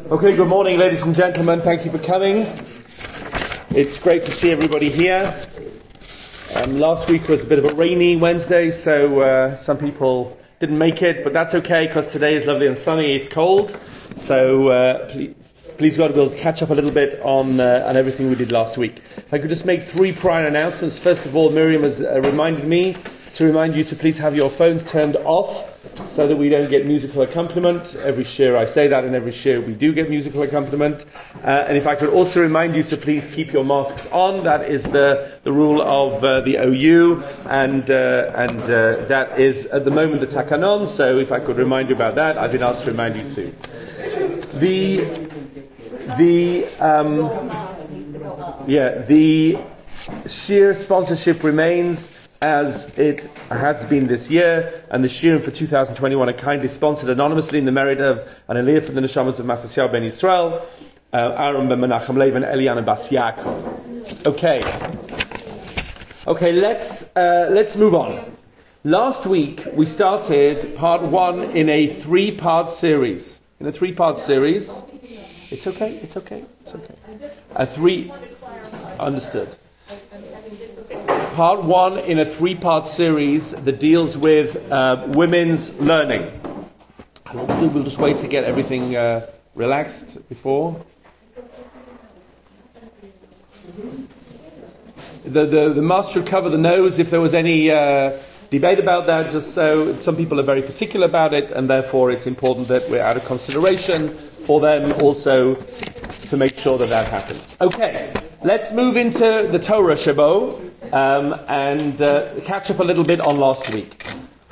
Okay, good morning, ladies and gentlemen. Thank you for coming. It's great to see everybody here. Last week was a bit of a rainy Wednesday, so some people didn't make it, but that's okay because today is lovely and sunny. It's cold, so please God, we'll catch up a little bit on everything we did last week. If I could just make 3 prior announcements. First of all, Miriam has reminded me to remind you to please have your phones turned off so that we don't get musical accompaniment. Every share I say that, and every share we do get musical accompaniment. And if I could also remind you to please keep your masks on. That is the rule of the OU, and that is at the moment the takanon. So if I could remind you about that, I've been asked to remind you too. The sheer sponsorship remains as it has been this year, and the shiurim for 2021 are kindly sponsored anonymously in the merit of an aliyah for the neshamas of Masasiyahu ben Yisrael, Aaron ben Menachem Lev and Eliana Bas Yaakov. Okay, let's move on. Last week we started part 1 in a 3-part series. It's okay. Understood. Part 1 in a 3-part series that deals with women's learning. We'll just wait to get everything relaxed before. The master should cover the nose if there was any debate about that, just so some people are very particular about it, and therefore it's important that we're out of consideration for them also to make sure that happens. Okay, let's move into the Torah Shabo and catch up a little bit on last week.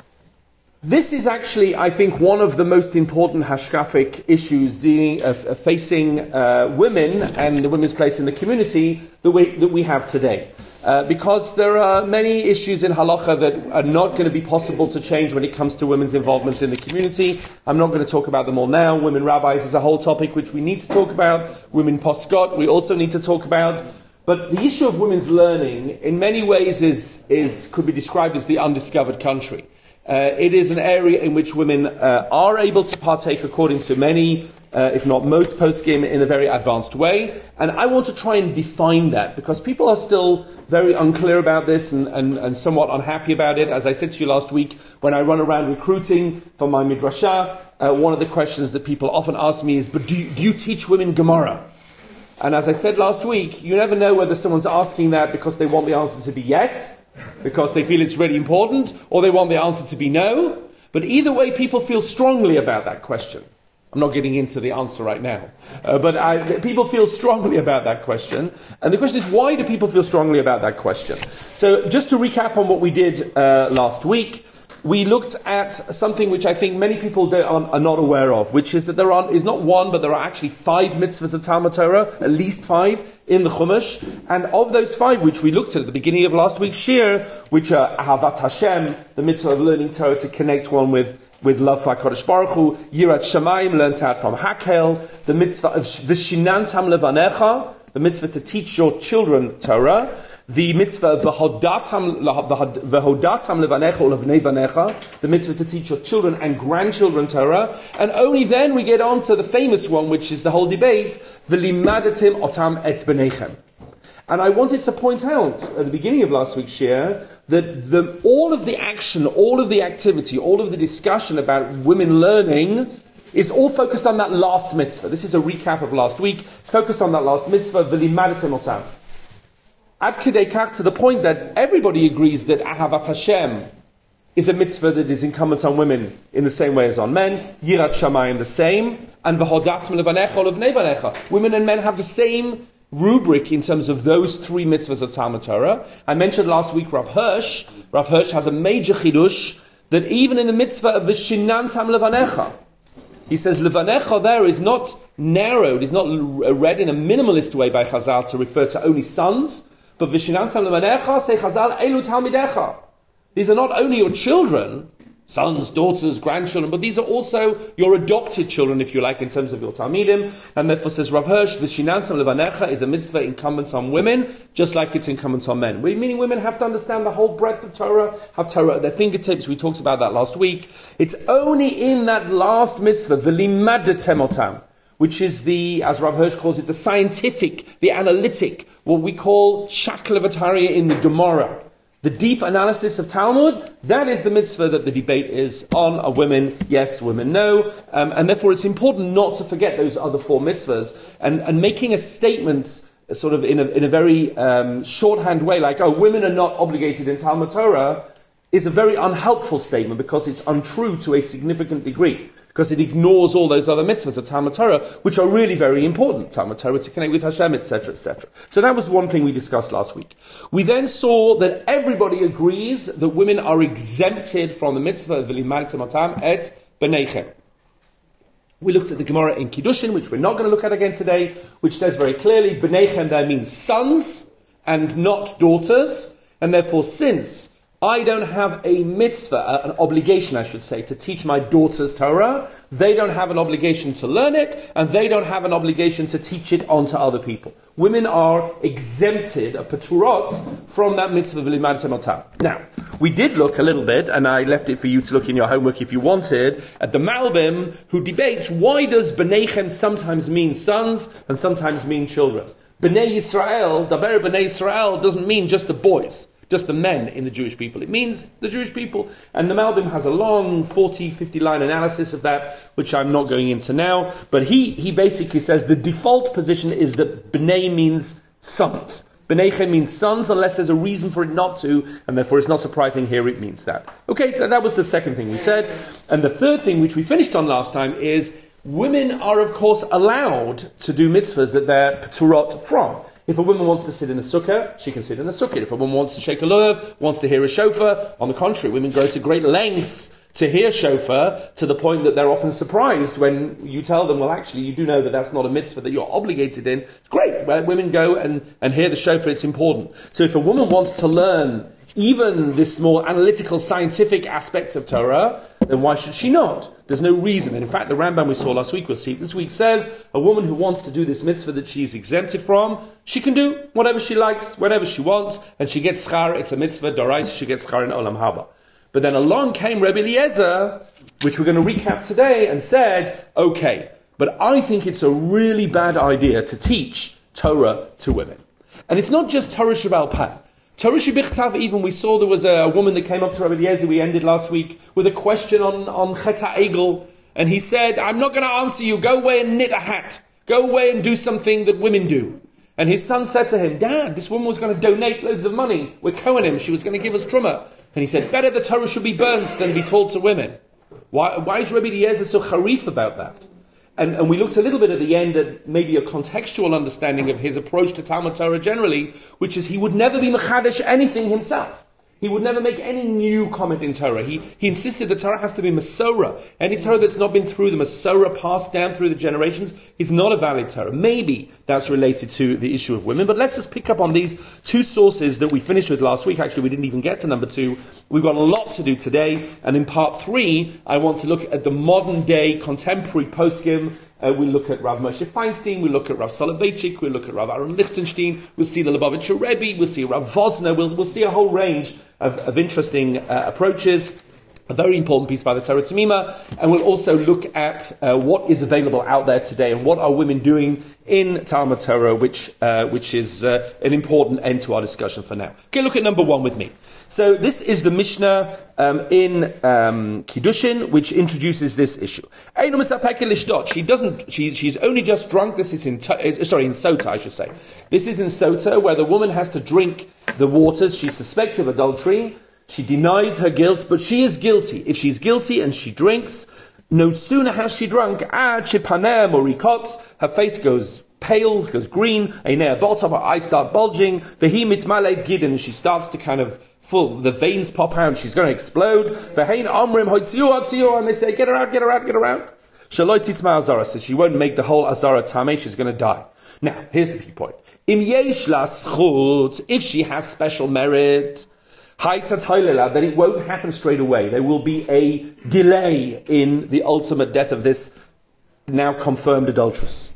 This is actually, I think, one of the most important hashkafic issues facing women and the women's place in the community that we have today. Because there are many issues in halacha that are not going to be possible to change when it comes to women's involvement in the community. I'm not going to talk about them all now. Women rabbis is a whole topic which we need to talk about. Women poskot we also need to talk about. But the issue of women's learning in many ways could be described as the undiscovered country. It is an area in which women are able to partake according to many, if not most poskim, in a very advanced way. And I want to try and define that, because people are still very unclear about this and somewhat unhappy about it. As I said to you last week, when I run around recruiting for my midrashah, one of the questions that people often ask me is, but do you teach women Gemara? And as I said last week, you never know whether someone's asking that because they want the answer to be yes, because they feel it's really important, or they want the answer to be no. But either way, people feel strongly about that question. I'm not getting into the answer right now. But people feel strongly about that question. And the question is, why do people feel strongly about that question? So just to recap on what we did last week, we looked at something which I think many people are not aware of, which is that there is not one, but there are actually 5 mitzvahs of Talmud Torah, at least 5 in the Chumash. And of those 5, which we looked at the beginning of last week's shir, which are Ahavat Hashem, the mitzvah of learning Torah to connect one with love for HaKadosh Baruch Hu, Yirat Shamayim, learned out from Hakel, the mitzvah of V'shinantam levanecha, the mitzvah to teach your children Torah, the mitzvah of V'hodatam levanecha or levnei vanecha, the mitzvah to teach your children and grandchildren Torah, and only then we get on to the famous one, which is the whole debate, V'limadatim otam et b'nechem. And I wanted to point out at the beginning of last week's share that all of the action, all of the activity, all of the discussion about women learning is all focused on that last mitzvah. This is a recap of last week. It's focused on that last mitzvah, V'limadatim otam. Ad kedei kach, to the point that everybody agrees that Ahavat Hashem is a mitzvah that is incumbent on women in the same way as on men. Yirat Shamayim the same. And V'hodatam levanecha or levnei vanecha. Women and men have the same rubric in terms of those 3 mitzvahs of Talmud Torah. I mentioned last week Rav Hirsch. Rav Hirsch has a major chidush that even in the mitzvah of V'shinantam levanecha, he says levanecha there is not narrowed, is not read in a minimalist way by Chazal to refer to only sons, but V'shinantam levanecha, say Chazal, elu talmidecha. These are not only your children, sons, daughters, grandchildren, but these are also your adopted children, if you like, in terms of your Talmidim. And therefore says Rav Hirsch, V'shinantam levanecha is a mitzvah incumbent on women, just like it's incumbent on men. Meaning women have to understand the whole breadth of Torah, have Torah at their fingertips. We talked about that last week. It's only in that last mitzvah, V'limadatem otam, which is as Rav Hirsch calls it, the scientific, the analytic, what we call shakla v'tarya in the Gemara. The deep analysis of Talmud, that is the mitzvah that the debate is on. Are women yes, women no. And therefore it's important not to forget those other four mitzvahs. And making a statement sort of in a very shorthand way, like, oh, women are not obligated in Talmud Torah, is a very unhelpful statement because it's untrue to a significant degree. Because it ignores all those other mitzvahs of Talmud Torah, which are really very important. Talmud Torah to connect with Hashem, etc., etc. So that was one thing we discussed last week. We then saw that everybody agrees that women are exempted from the mitzvah of v'limaltem otam et b'neichem. We looked at the Gemara in Kiddushin, which we're not going to look at again today, which says very clearly, b'neichem there means sons and not daughters, and therefore since I don't have a mitzvah, an obligation I should say, to teach my daughters Torah, they don't have an obligation to learn it, and they don't have an obligation to teach it on to other people. Women are exempted, a paturot, from that mitzvah v'limaltem otam. Now, we did look a little bit, and I left it for you to look in your homework if you wanted, at the Malbim, who debates why does b'neichem sometimes mean sons and sometimes mean children. B'nei Yisrael, daber b'nei Yisrael, doesn't mean just the boys. Just the men in the Jewish people. It means the Jewish people. And the Malbim has a long 40, 50 line analysis of that, which I'm not going into now. But he basically says the default position is that B'nai means sons. B'neichen means sons unless there's a reason for it not to, and therefore it's not surprising here it means that. Okay, so that was the second thing we said. And the third thing, which we finished on last time, is women are of course allowed to do mitzvahs that they're paturot from. If a woman wants to sit in a sukkah, she can sit in a sukkah. If a woman wants to shake a lulav, wants to hear a shofar, on the contrary, women go to great lengths to hear shofar, to the point that they're often surprised when you tell them, well actually you do know that that's not a mitzvah that you're obligated in. It's great, right? Women go and hear the shofar, it's important. So if a woman wants to learn even this more analytical, scientific aspect of Torah, then why should she not? There's no reason. And in fact, the Rambam we saw last week, we'll see this week, says a woman who wants to do this mitzvah that she's exempted from, she can do whatever she likes, whenever she wants, and she gets schar. It's a mitzvah, doraisa, she gets schar in Olam Haba. But then along came Rebbe Eliezer, which we're going to recap today, and said, okay, but I think it's a really bad idea to teach Torah to women. And it's not just Torah Sheba'al Peh. Torah Shebichtav, even we saw there was a woman that came up to Rabbi Eliezer, we ended last week, with a question on Chet HaEgel, and he said, I'm not going to answer you, go away and knit a hat. Go away and do something that women do. And his son said to him, Dad, this woman was going to donate loads of money. We're Kohanim, she was going to give us truma. And he said, better the Torah should be burnt than be taught to women. Why is Rabbi Eliezer so harif about that? And we looked a little bit at the end at maybe a contextual understanding of his approach to Talmud Torah generally, which is he would never be mechadesh anything himself. He would never make any new comment in Torah. He insisted that Torah has to be Masorah. Any Torah that's not been through the Masorah, passed down through the generations, is not a valid Torah. Maybe that's related to the issue of women, but let's just pick up on these two sources that we finished with last week. Actually, we didn't even get to number 2. We've got a lot to do today, and in part 3, I want to look at the modern day contemporary poskim. We'll look at Rav Moshe Feinstein, we'll look at Rav Soloveitchik, we'll look at Rav Aaron Lichtenstein, we'll see the Lubavitcher Rebbe, we'll see Rav Vosner, we'll see a whole range of interesting approaches. A very important piece by the Torah Tamima, and we'll also look at what is available out there today and what are women doing in Talmud Torah, which is an important end to our discussion for now. Okay, look at number 1 with me. So this is the Mishnah in Kiddushin, which introduces this issue. She's only just drunk. This is in Sota, I should say. This is in Sota, where the woman has to drink the waters. She's suspected of adultery. She denies her guilt, but she is guilty. If she's guilty and she drinks, no sooner has she drunk, her face goes pale, goes green, her eyes start bulging, and she starts to kind of the veins pop out, she's going to explode. And they say, get her out, get her out, get her out. Says she won't make the whole azara tameh, she's going to die. Now, here's the key point. If she has special merit, then it won't happen straight away. There will be a delay in the ultimate death of this now confirmed adulteress.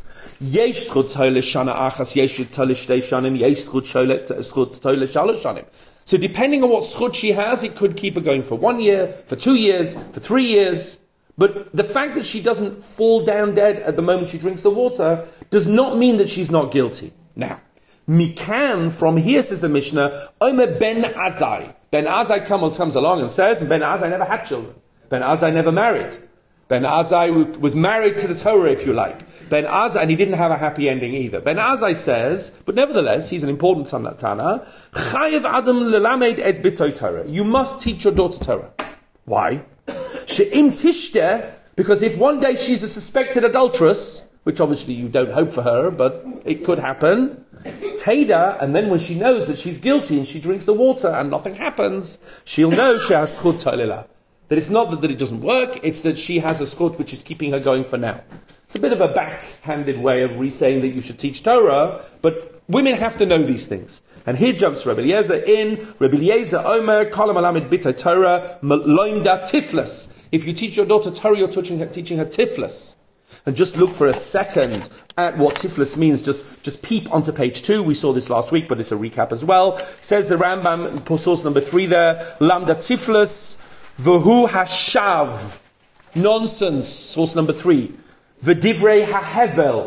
So depending on what schut she has, it could keep her going for 1 year, for 2 years, for 3 years. But the fact that she doesn't fall down dead at the moment she drinks the water does not mean that she's not guilty. Now, Mikan, from here, says the Mishnah, Omer ben Azai. Ben Azai comes along and says, and Ben Azai never had children. Ben Azai never married. Ben Azai was married to the Torah, if you like. Ben Azai, and he didn't have a happy ending either. Ben Azai says, but nevertheless, he's an important Tana, Chayev Adam lelamed et bitoy Torah. You must teach your daughter Torah. Why? She'im tishteh, because if one day she's a suspected adulteress, which obviously you don't hope for her, but it could happen, Teda, and then when she knows that she's guilty and she drinks the water and nothing happens, she'll know she has schut ta'lila. That it's not that it doesn't work, it's that she has a schut which is keeping her going for now. It's a bit of a backhanded way of re-saying that you should teach Torah, but women have to know these things. And here jumps Rebbe Eliezer in, Rebbe Eliezer Omer, Kolam Alamed Bita Torah, Loimda Tiflis. If you teach your daughter Torah, you're teaching her Tiflis. And just look for a second at what Tiflis means. Just peep onto page 2. We saw this last week, but it's a recap as well. Says the Rambam, source number 3 there, Lamda Tiflis, V'hu Hashav. Nonsense, source number 3. V'divrei HaHevel.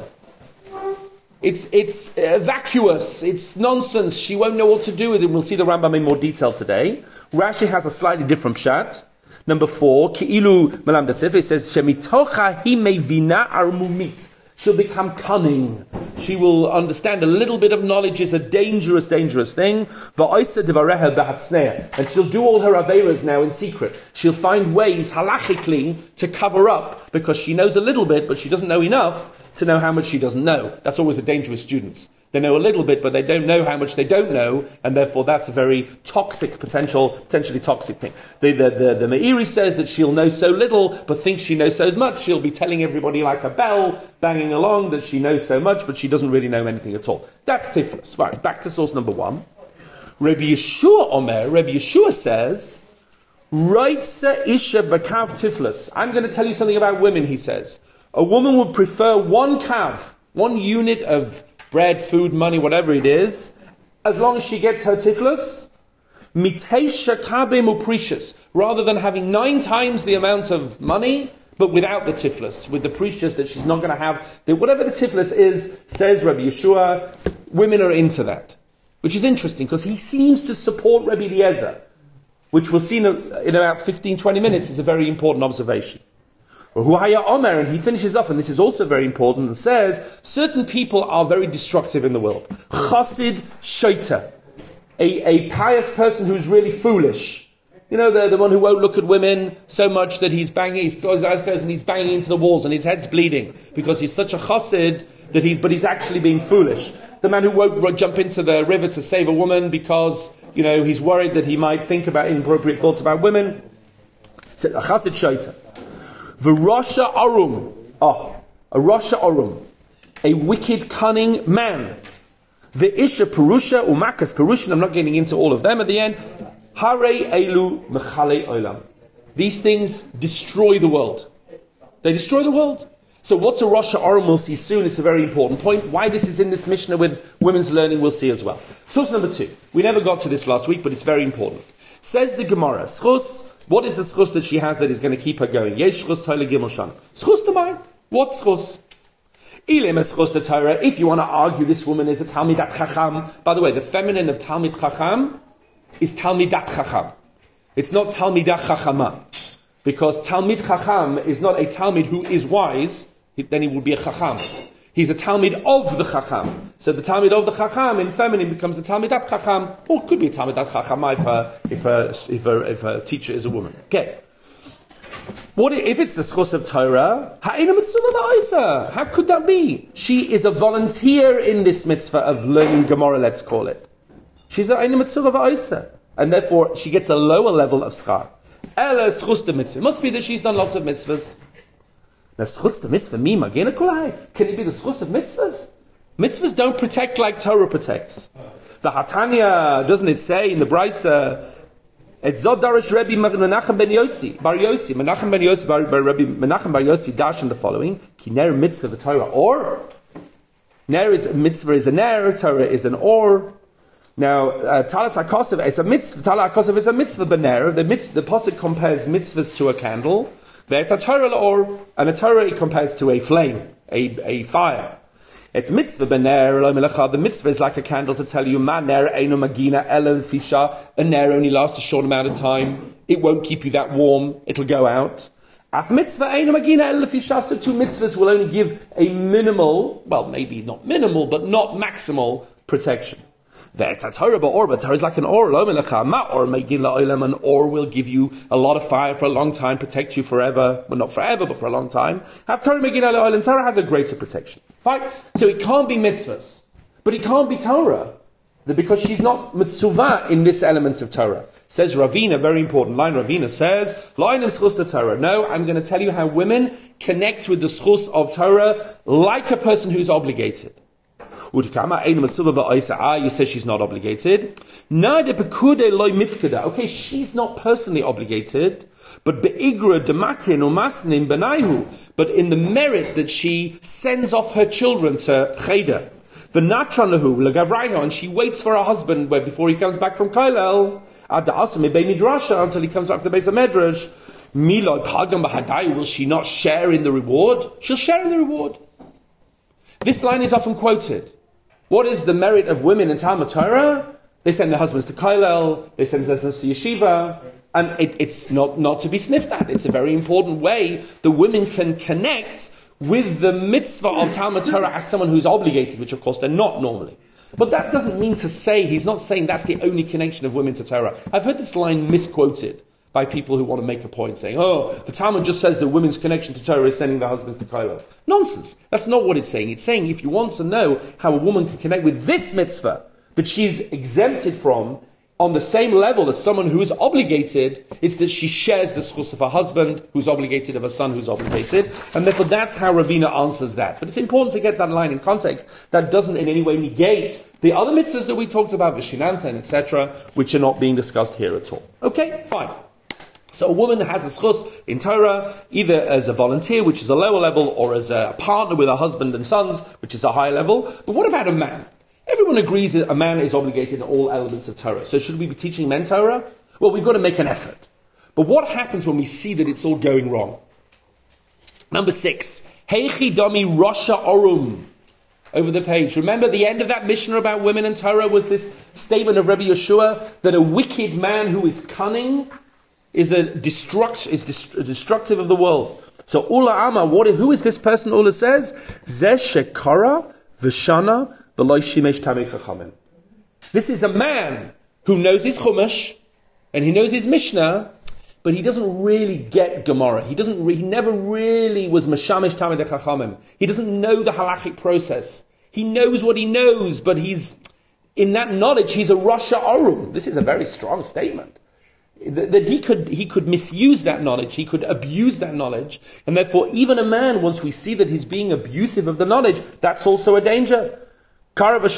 It's vacuous, it's nonsense, she won't know what to do with it. We'll see the Rambam in more detail today. Rashi has a slightly different pshat. Number 4, Ki'ilu Malam Datzif, it says, Shemitocha hi mevina armumit. She'll become cunning. She will understand a little bit of knowledge is a dangerous, dangerous thing. Va'oisa devareha b'hatznea. And she'll do all her aveiras now in secret. She'll find ways, halachically, to cover up, because she knows a little bit, but she doesn't know enough to know how much she doesn't know. That's always a dangerous students. They know a little bit, but they don't know how much they don't know, and therefore that's a very toxic, potentially toxic thing. The Meiri says that she'll know so little, but thinks she knows so much. She'll be telling everybody like a bell, banging along, that she knows so much, but she doesn't really know anything at all. That's Tiflis. Right, back to source number 1. Rabbi Yeshua says, Raitza Isha Bakav Tiflis. I'm going to tell you something about women, he says. A woman would prefer one kav, one unit of bread, food, money, whatever it is, as long as she gets her tiflus, mitesha kabe muprecious, rather than having 9 times the amount of money, but without the tiflus, with the precious that she's not going to have. Whatever the tiflus is, says Rabbi Yeshua, women are into that. Which is interesting, because he seems to support Rabbi Eliezer, which we'll see in about 15-20 minutes is a very important observation. And he finishes off, and this is also very important, and says, certain people are very destructive in the world. Chassid Shaita, a pious person who's really foolish. You know, the one who won't look at women so much that he's banging, his eyes closed and he's banging into the walls and his head's bleeding, because he's such a chassid but he's actually being foolish. The man who won't jump into the river to save a woman because, he's worried that he might think about inappropriate thoughts about women. So, a chassid Shaita. V'rasha arum, a rasha arum, a wicked, cunning man. V'isha perusha umakas perusha. I'm not getting into all of them at the end. Hare elu mechale olam. These things destroy the world. They destroy the world. So what's a rasha arum? We'll see soon. It's a very important point. Why this is in this Mishnah with women's learning, we'll see as well. Source number 2. We never got to this last week, but it's very important. Says the Gemara, schus. What is the schus that she has that is going to keep her going? Yesh schus toile gimel shana. Schus to mine. What schus? Ilem schus to Torah. If you want to argue this woman is a Talmidat Chacham. By the way, the feminine of Talmid Chacham is Talmidat Chacham. It's not Talmidat Chachama. Because Talmid Chacham is not a Talmid who is wise, then he would be a Chacham. He's a Talmid of the Chacham. So the Talmid of the Chacham in feminine becomes the Talmidat Chacham, or it could be a Talmidat Chachama if her teacher is a woman. Okay. What if it's the schus of Torah? How could that be? She is a volunteer in this mitzvah of learning Gemara, let's call it. She's a mitzvah of and therefore she gets a lower level of schar. Ela schus de mitzvah. It must be that she's done lots of mitzvahs. Now, schus de mitzvah, can it be the schus of mitzvahs? Mitzvahs don't protect like Torah protects. The Hatanya, doesn't it say in the Brisa, Et zod darash Rabbi Menachem ben Yossi, Bar Yossi, Menachem ben Yossi, Rabbi Menachem bar Yossi darshan the following, Ki ner mitzvah v'Torah or. Ner is a mitzvah is a ner, Torah is an or. Now, Talas HaKosov is a mitzvah, Talas HaKosov is a mitzvah b'ner. The pasuk compares mitzvahs to a candle. And a Torah it compares to a flame, a fire. It's mitzvah bener lo melacha. The mitzvah is like a candle to tell you, man ner eino magina elen fisha. A ner only lasts a short amount of time. It won't keep you that warm. It'll go out. Af mitzvah eino magina elen fisha. So two mitzvahs will only give a minimal, well, maybe not minimal, but not maximal protection. Torah is like an or. An or will give you a lot of fire for a long time, protect you forever. Well, not forever, but for a long time. Torah has a greater protection. Fine. So it can't be mitzvahs, but it can't be Torah, because she's not mitzvah in this element of Torah. Says Ravina, very important line. Ravina says, Torah. No, I'm going to tell you how women connect with the schus of Torah like a person who's obligated. You say she's not obligated. Okay, she's not personally obligated, but but in the merit that she sends off her children to Cheder. And she waits for her husband before he comes back from Kailel until he comes back to the base of Medrash. Will she not share in the reward? She'll share in the reward. This line is often quoted. What is the merit of women in Talmud Torah? They send their husbands to Kailel, they send their husbands to yeshiva, and it's not to be sniffed at. It's a very important way the women can connect with the mitzvah of Talmud Torah as someone who's obligated, which of course they're not normally. But that doesn't mean to say, he's not saying that's the only connection of women to Torah. I've heard this line misquoted by people who want to make a point saying, the Talmud just says that women's connection to Torah is sending their husbands to Kailel. Nonsense. That's not what it's saying. It's saying if you want to know how a woman can connect with this mitzvah that she's exempted from on the same level as someone who is obligated, it's that she shares the schus of her husband who's obligated, of her son who's obligated, and therefore that's how Ravina answers that. But it's important to get that line in context. That doesn't in any way negate the other mitzvahs that we talked about, Vishinansa and etc., which are not being discussed here at all. Okay, fine. So a woman has a schus in Torah, either as a volunteer, which is a lower level, or as a partner with her husband and sons, which is a higher level. But what about a man? Everyone agrees that a man is obligated in all elements of Torah. So should we be teaching men Torah? Well, we've got to make an effort. But what happens when we see that it's all going wrong? Number 6. Heichi Dami Rasha Orum. Over the page. Remember the end of that Mishnah about women and Torah was this statement of Rabbi Yeshua that a wicked man who is cunning is destructive of the world. So Ula Ama, who is this person? Ula says, Zeh Shekara V'Shana V'Lo Shimesh Tamei Chachamim. This is a man who knows his Chumash and he knows his Mishnah, but he doesn't really get Gemara. He never really was Mashamish Tamei Chachamim. He doesn't know the halachic process. He knows what he knows, but in that knowledge he's a Rasha Arum. This is a very strong statement. That he could misuse that knowledge, he could abuse that knowledge, and therefore even a man, once we see that he's being abusive of the knowledge, that's also a danger. No, that's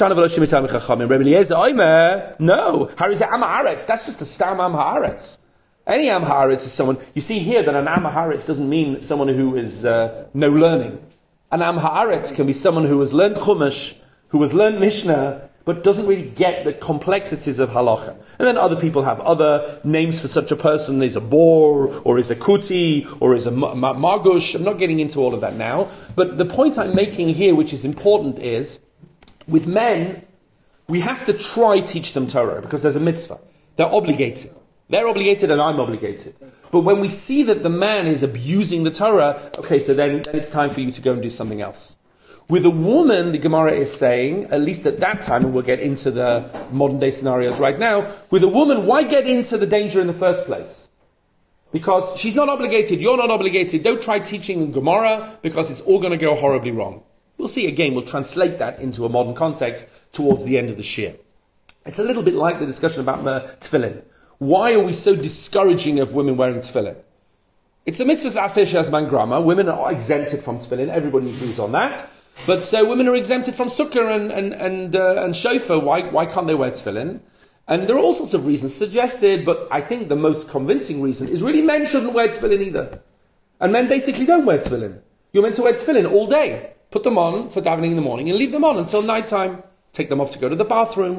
just a stam am haaretz. Any am haaretz is someone, you see here that an am haaretz doesn't mean someone who is no learning. An am haaretz can be someone who has learned Chumash, who has learned Mishnah, but doesn't really get the complexities of halacha. And then other people have other names for such a person. There's a bor, or is a kuti, or is a margush. I'm not getting into all of that now. But the point I'm making here, which is important, is with men, we have to try teach them Torah, because there's a mitzvah. They're obligated. They're obligated and I'm obligated. But when we see that the man is abusing the Torah, okay, so then it's time for you to go and do something else. With a woman, the Gemara is saying, at least at that time, and we'll get into the modern day scenarios right now, with a woman, why get into the danger in the first place? Because she's not obligated, you're not obligated, don't try teaching Gemara, because it's all going to go horribly wrong. We'll see again, we'll translate that into a modern context towards the end of the shir. It's a little bit like the discussion about tefillin. Why are we so discouraging of women wearing tefillin? It's a mitzvah aseh shazman grama, women are exempted from tefillin, everybody agrees on that. But so women are exempted from sukkah and shofar. Why can't they wear tefillin? And there are all sorts of reasons suggested, but I think the most convincing reason is really men shouldn't wear tefillin either. And men basically don't wear tefillin. You're meant to wear tefillin all day. Put them on for davening in the morning and leave them on until night time. Take them off to go to the bathroom.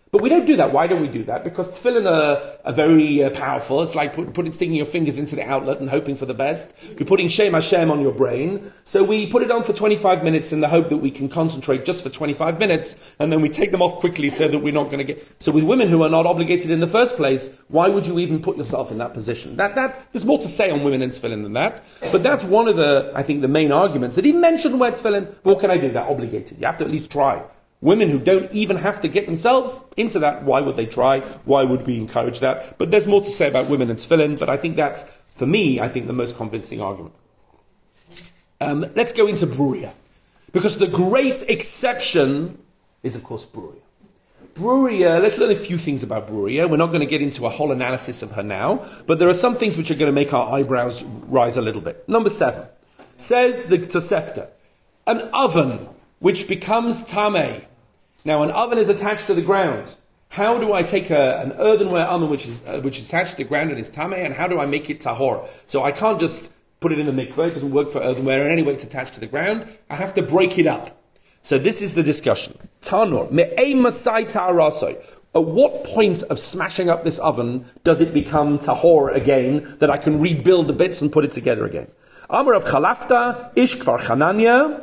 But we don't do that. Why don't we do that? Because tefillin are very powerful. It's like sticking your fingers into the outlet and hoping for the best. You're putting Shem Hashem on your brain. So we put it on for 25 minutes in the hope that we can concentrate just for 25 minutes, and then we take them off quickly so that we're not going to get... So with women who are not obligated in the first place, why would you even put yourself in that position? There's more to say on women and tefillin than that. But that's one of the main arguments that he mentioned where tefillin. What can I do? They're obligated. You have to at least try. Women who don't even have to get themselves into that, why would they try? Why would we encourage that? But there's more to say about women and tefillin, but I think that's, for me, the most convincing argument. Let's go into Bruria. Because the great exception is, of course, Bruria. Bruria, let's learn a few things about Bruria. We're not going to get into a whole analysis of her now, but there are some things which are going to make our eyebrows rise a little bit. Number 7. Says the Tosefta, an oven which becomes tameh. Now, an oven is attached to the ground. How do I take an earthenware oven which is attached to the ground and is tameh, and how do I make it tahor? So I can't just put it in the mikveh. It doesn't work for earthenware in any way. It's attached to the ground. I have to break it up. So this is the discussion. Tanor me'ei masai ta'arasoi. At what point of smashing up this oven does it become tahor again, that I can rebuild the bits and put it together again? Amar of Chalafta, Ish Kfar Chananya.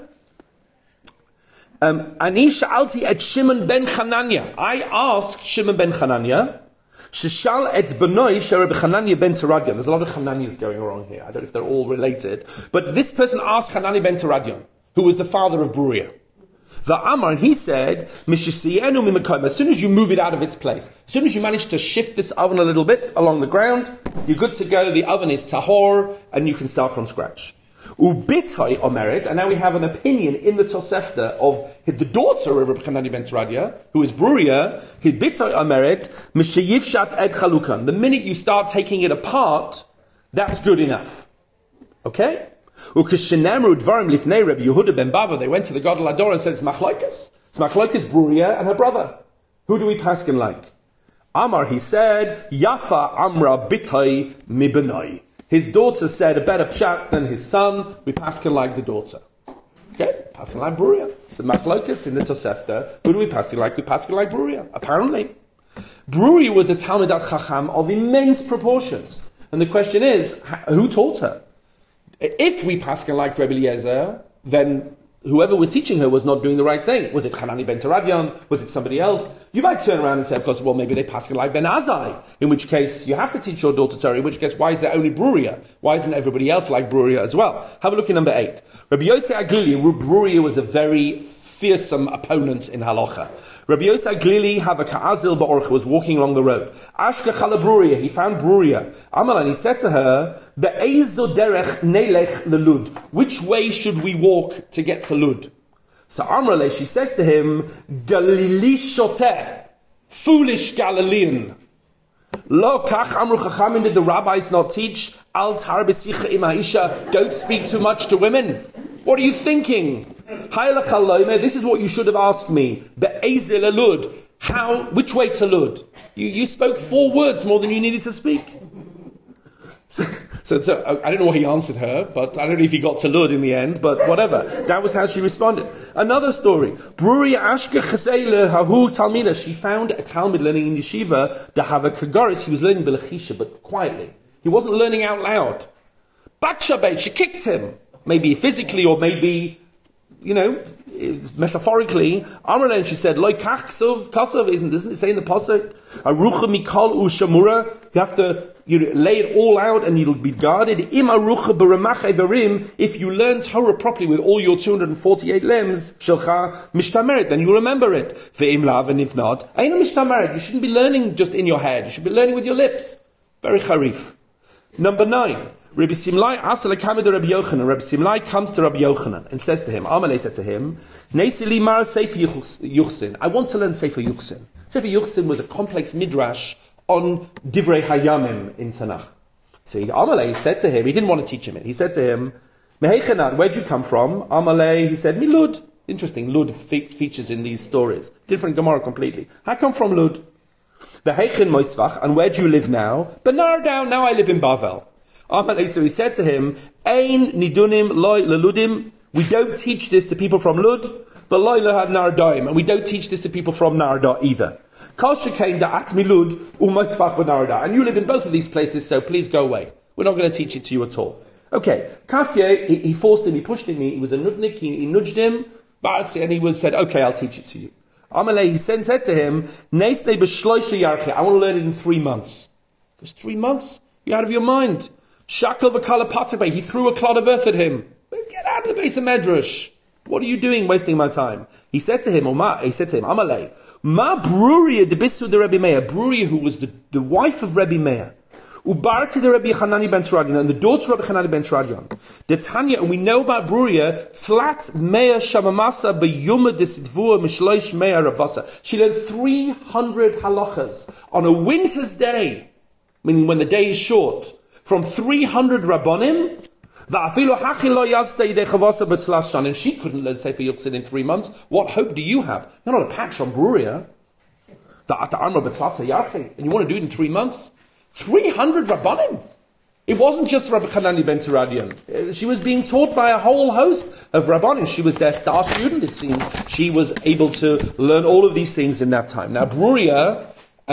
Ani sha'alti et Shimon ben Chananya. I asked Shimon ben Chananya, Shishal et benoi Shereb Chananya ben Teradion. There's a lot of Chananyas going wrong here. I don't know if they're all related. But this person asked Chananya ben Teradion, who was the father of Bruria. The Amar, and he said, Mishisienu mimakom. As soon as you move it out of its place, as soon as you manage to shift this oven a little bit along the ground, you're good to go. The oven is tahor, and you can start from scratch. Ubitoi omeret, and now we have an opinion in the Tosefta of the daughter of Rabbi Chananya ben Teradia, who is Bruria. Ubitoi omeret, mishayivshat ed chalukan. The minute you start taking it apart, that's good enough. Okay? Ukeshenamru dvarim lifnei Rabbi Yehuda ben Bava. They went to the Gadol Hador and said, it's machlokes. It's machlokes Bruria and her brother. Who do we paskin like? Amar, he said, Yafa amra bitoi mibenoi. His daughter said a better pshat than his son. We paskin like the daughter. Okay, paskin like Bruria. So machlokes in the Tosefta. Who do we paskin like? We paskin like Bruria. Apparently, Bruria was a Talmidat Chacham of immense proportions, and the question is, who taught her? If we paskin like Rebbe Eliezer, then whoever was teaching her was not doing the right thing. Was it Chananya ben Teradion? Was it somebody else? You might turn around and say, of course, well, maybe they paskin like Ben Azai, in which case you have to teach your daughter Torah, in which case, why is there only Bruria? Why isn't everybody else like Bruria as well? Have a look at number 8. Rabbi Yosef Aglili, Bruria was a very fearsome opponent in halacha. Rabbi Yosef Glili Havaka'azil Ba'orcha was walking along the road. Ashka Chala Bruria, he found Bruria. Amalan, he said to her, Be'ezo derech nelech lelud. Which way should we walk to get to Lud? So Amrale, she says to him, Galili Shoteh, foolish Galilean. Lo kach amru chachamim, did the rabbis not teach? Al tar b'sicha im ha'isha, don't speak too much to women. What are you thinking? This is what you should have asked me. Be'ezel alud. Which way to Lud? You spoke 4 words more than you needed to speak. So I don't know what he answered her, but I don't know if he got to Lud in the end, but whatever. That was how she responded. Another story. Bruria Ashke Chesele Hahu Talmida. She found a Talmud learning in yeshiva, Dahava Kagaris. He was learning Belechisha, but quietly. He wasn't learning out loud. Bakshabet, she kicked him. Maybe physically or maybe, metaphorically. Amrlen, she said, Loi kachsov, kasov, doesn't it say in the pasuk? Arucha mikal ushamura. You have to, lay it all out and you'll be guarded. Im arucha b'ramach evarim. If you learn Torah properly with all your 248 limbs, shelcha mishtameret, then you remember it. Ve'im lav, and if not, aina mishtameret. You shouldn't be learning just in your head. You should be learning with your lips. Very charif. Number 9. Rabbi Simlai asks Lakamid Rabbi Yochanan. Rabbi Simlai comes to Rabbi Yochanan and says to him, Amalei said to him, Neisili mar Sefer Yuchsin. I want to learn Sefer Yuchsin. Sefer Yuchsin was a complex midrash on Divrei Hayamim in Tanakh. So Amalei said to him, he didn't want to teach him it. He said to him, Meheichanan, where'd you come from? Amalei, he said, Milud. Interesting, Lud features in these stories. Different Gemara completely. I come from Lud. The Heichin Moisvach, and where do you live now? Benar down, now I live in Bavel. So he said to him, Ein nidunim loy leludim. We don't teach this to people from Lud. The loy lehad nardaim, and we don't teach this to people from Narda either. Kol shekain da'at milud u'matfach b'narda. And you live in both of these places, so please go away. We're not going to teach it to you at all. Okay, Kafye, he forced him, he pushed him, he was a nudnik, he nudged him, and he said, okay, I'll teach it to you. Amalei, he said to him, I want to learn it in 3 months. Because 3 months? You're out of your mind. Shakal v'kala patabay, he threw a clod of earth at him. Get out of the base of Medrash. What are you doing wasting my time? He said to him, Amalei, Ma Bruria de Bisu de Rebbe Meir, Bruria who was the wife of Rebbe Meir, Ubarti de Rebbe Hanani ben Teradion, and the daughter of Rebbe Hanani ben Teradion. The Tanya, and we know about Bruria, Tzlat Meir Shamamasa beyuma desitvua mishloish Meir Rabasa. She learned 300 halachas on a winter's day, meaning when the day is short, from 300 Rabbonim. And she couldn't learn Sefer Yuchsin in 3 months. What hope do you have? You're not a patch on Bruria. And you want to do it in 3 months? 300 Rabbanim. It wasn't just Rabbi Hanani ben Teradion. She was being taught by a whole host of Rabbanim. She was their star student, it seems. She was able to learn all of these things in that time. Now, Bruria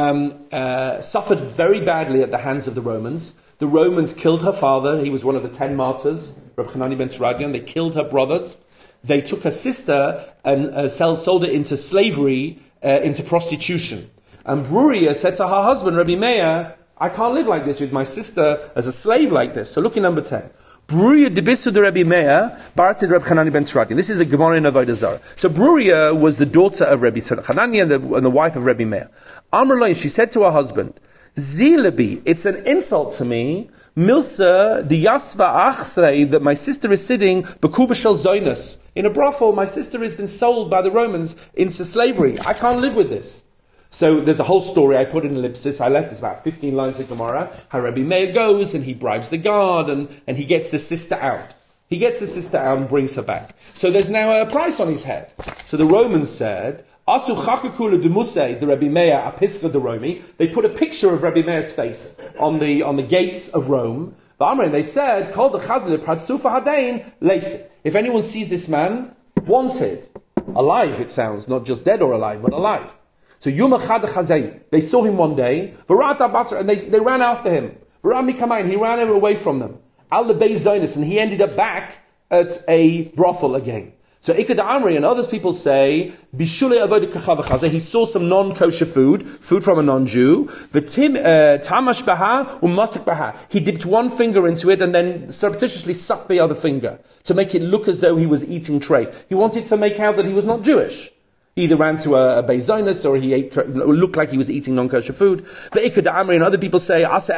suffered very badly at the hands of the Romans. The Romans killed her father. He was one of the 10 martyrs, Rabbi Hanani ben Teradion. They killed her brothers. They took her sister and sold her into slavery, into prostitution. And Bruria said to her husband, Rabbi Meir, I can't live like this with my sister as a slave like this. So look at number 10. Bruria debisu de Rabbi Meir, Bartid Rabbi Hanani ben Teradion. This is a Gemara in Avodah Zarah. So Bruria was the daughter of Rabbi Hanani and the wife of Rabbi Meir. Amr Loin, she said to her husband, Zilabi, it's an insult to me, Milsa the Yasva Achsrei, that my sister is sitting Bekuba Shel Zoinus. In a brothel, my sister has been sold by the Romans into slavery. I can't live with this. So there's a whole story I put in ellipsis. I left this about 15 lines of Gemara. How Rabbi Meir goes and he bribes the guard and he gets the sister out. He gets the sister out and brings her back. So there's now a price on his head. So the Romans said, Asu chakakula de Musay, the Rabbi Meir apiska de Romi. They put a picture of Rabbi Meir's face on the gates of Rome. And they said, Kol de chazle pratsufa hadain leis. If anyone sees this man, wanted, alive it sounds, not just dead or alive, but alive. So Yuma Chad Chazay, they saw him one day, Varata Basar, and they ran after him. Varami Kamain, he ran away from them. Al the Beis Zonis, and he ended up back at a brothel again. So Ikad Amri and other people say, Bishule Avodah Kachav Chazay, he saw some non-kosher food from a non-Jew. V'tim Tamash Baha Umatik Baha. He dipped one finger into it and then surreptitiously sucked the other finger to make it look as though he was eating treif. He wanted to make out that he was not Jewish. He either ran to a Beis Zonos or he looked like he was eating non-kosher food. The Ikad Amri and other people say, Asa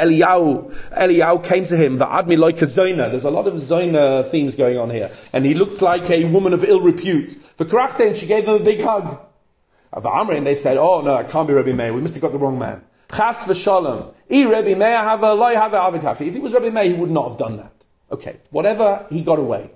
Eliyahu came to him, Va'admi like a Zoina. There's a lot of Zoina themes going on here. And he looked like a woman of ill repute. For Karafte, and she gave him a big hug. Amri, and they said, oh no, it can't be Rabbi Meir. We must have got the wrong man. Chas v'shalom. Rabbi Meir have a loy have a avikach. If he was Rabbi Meir, he would not have done that. Okay, whatever, he got away.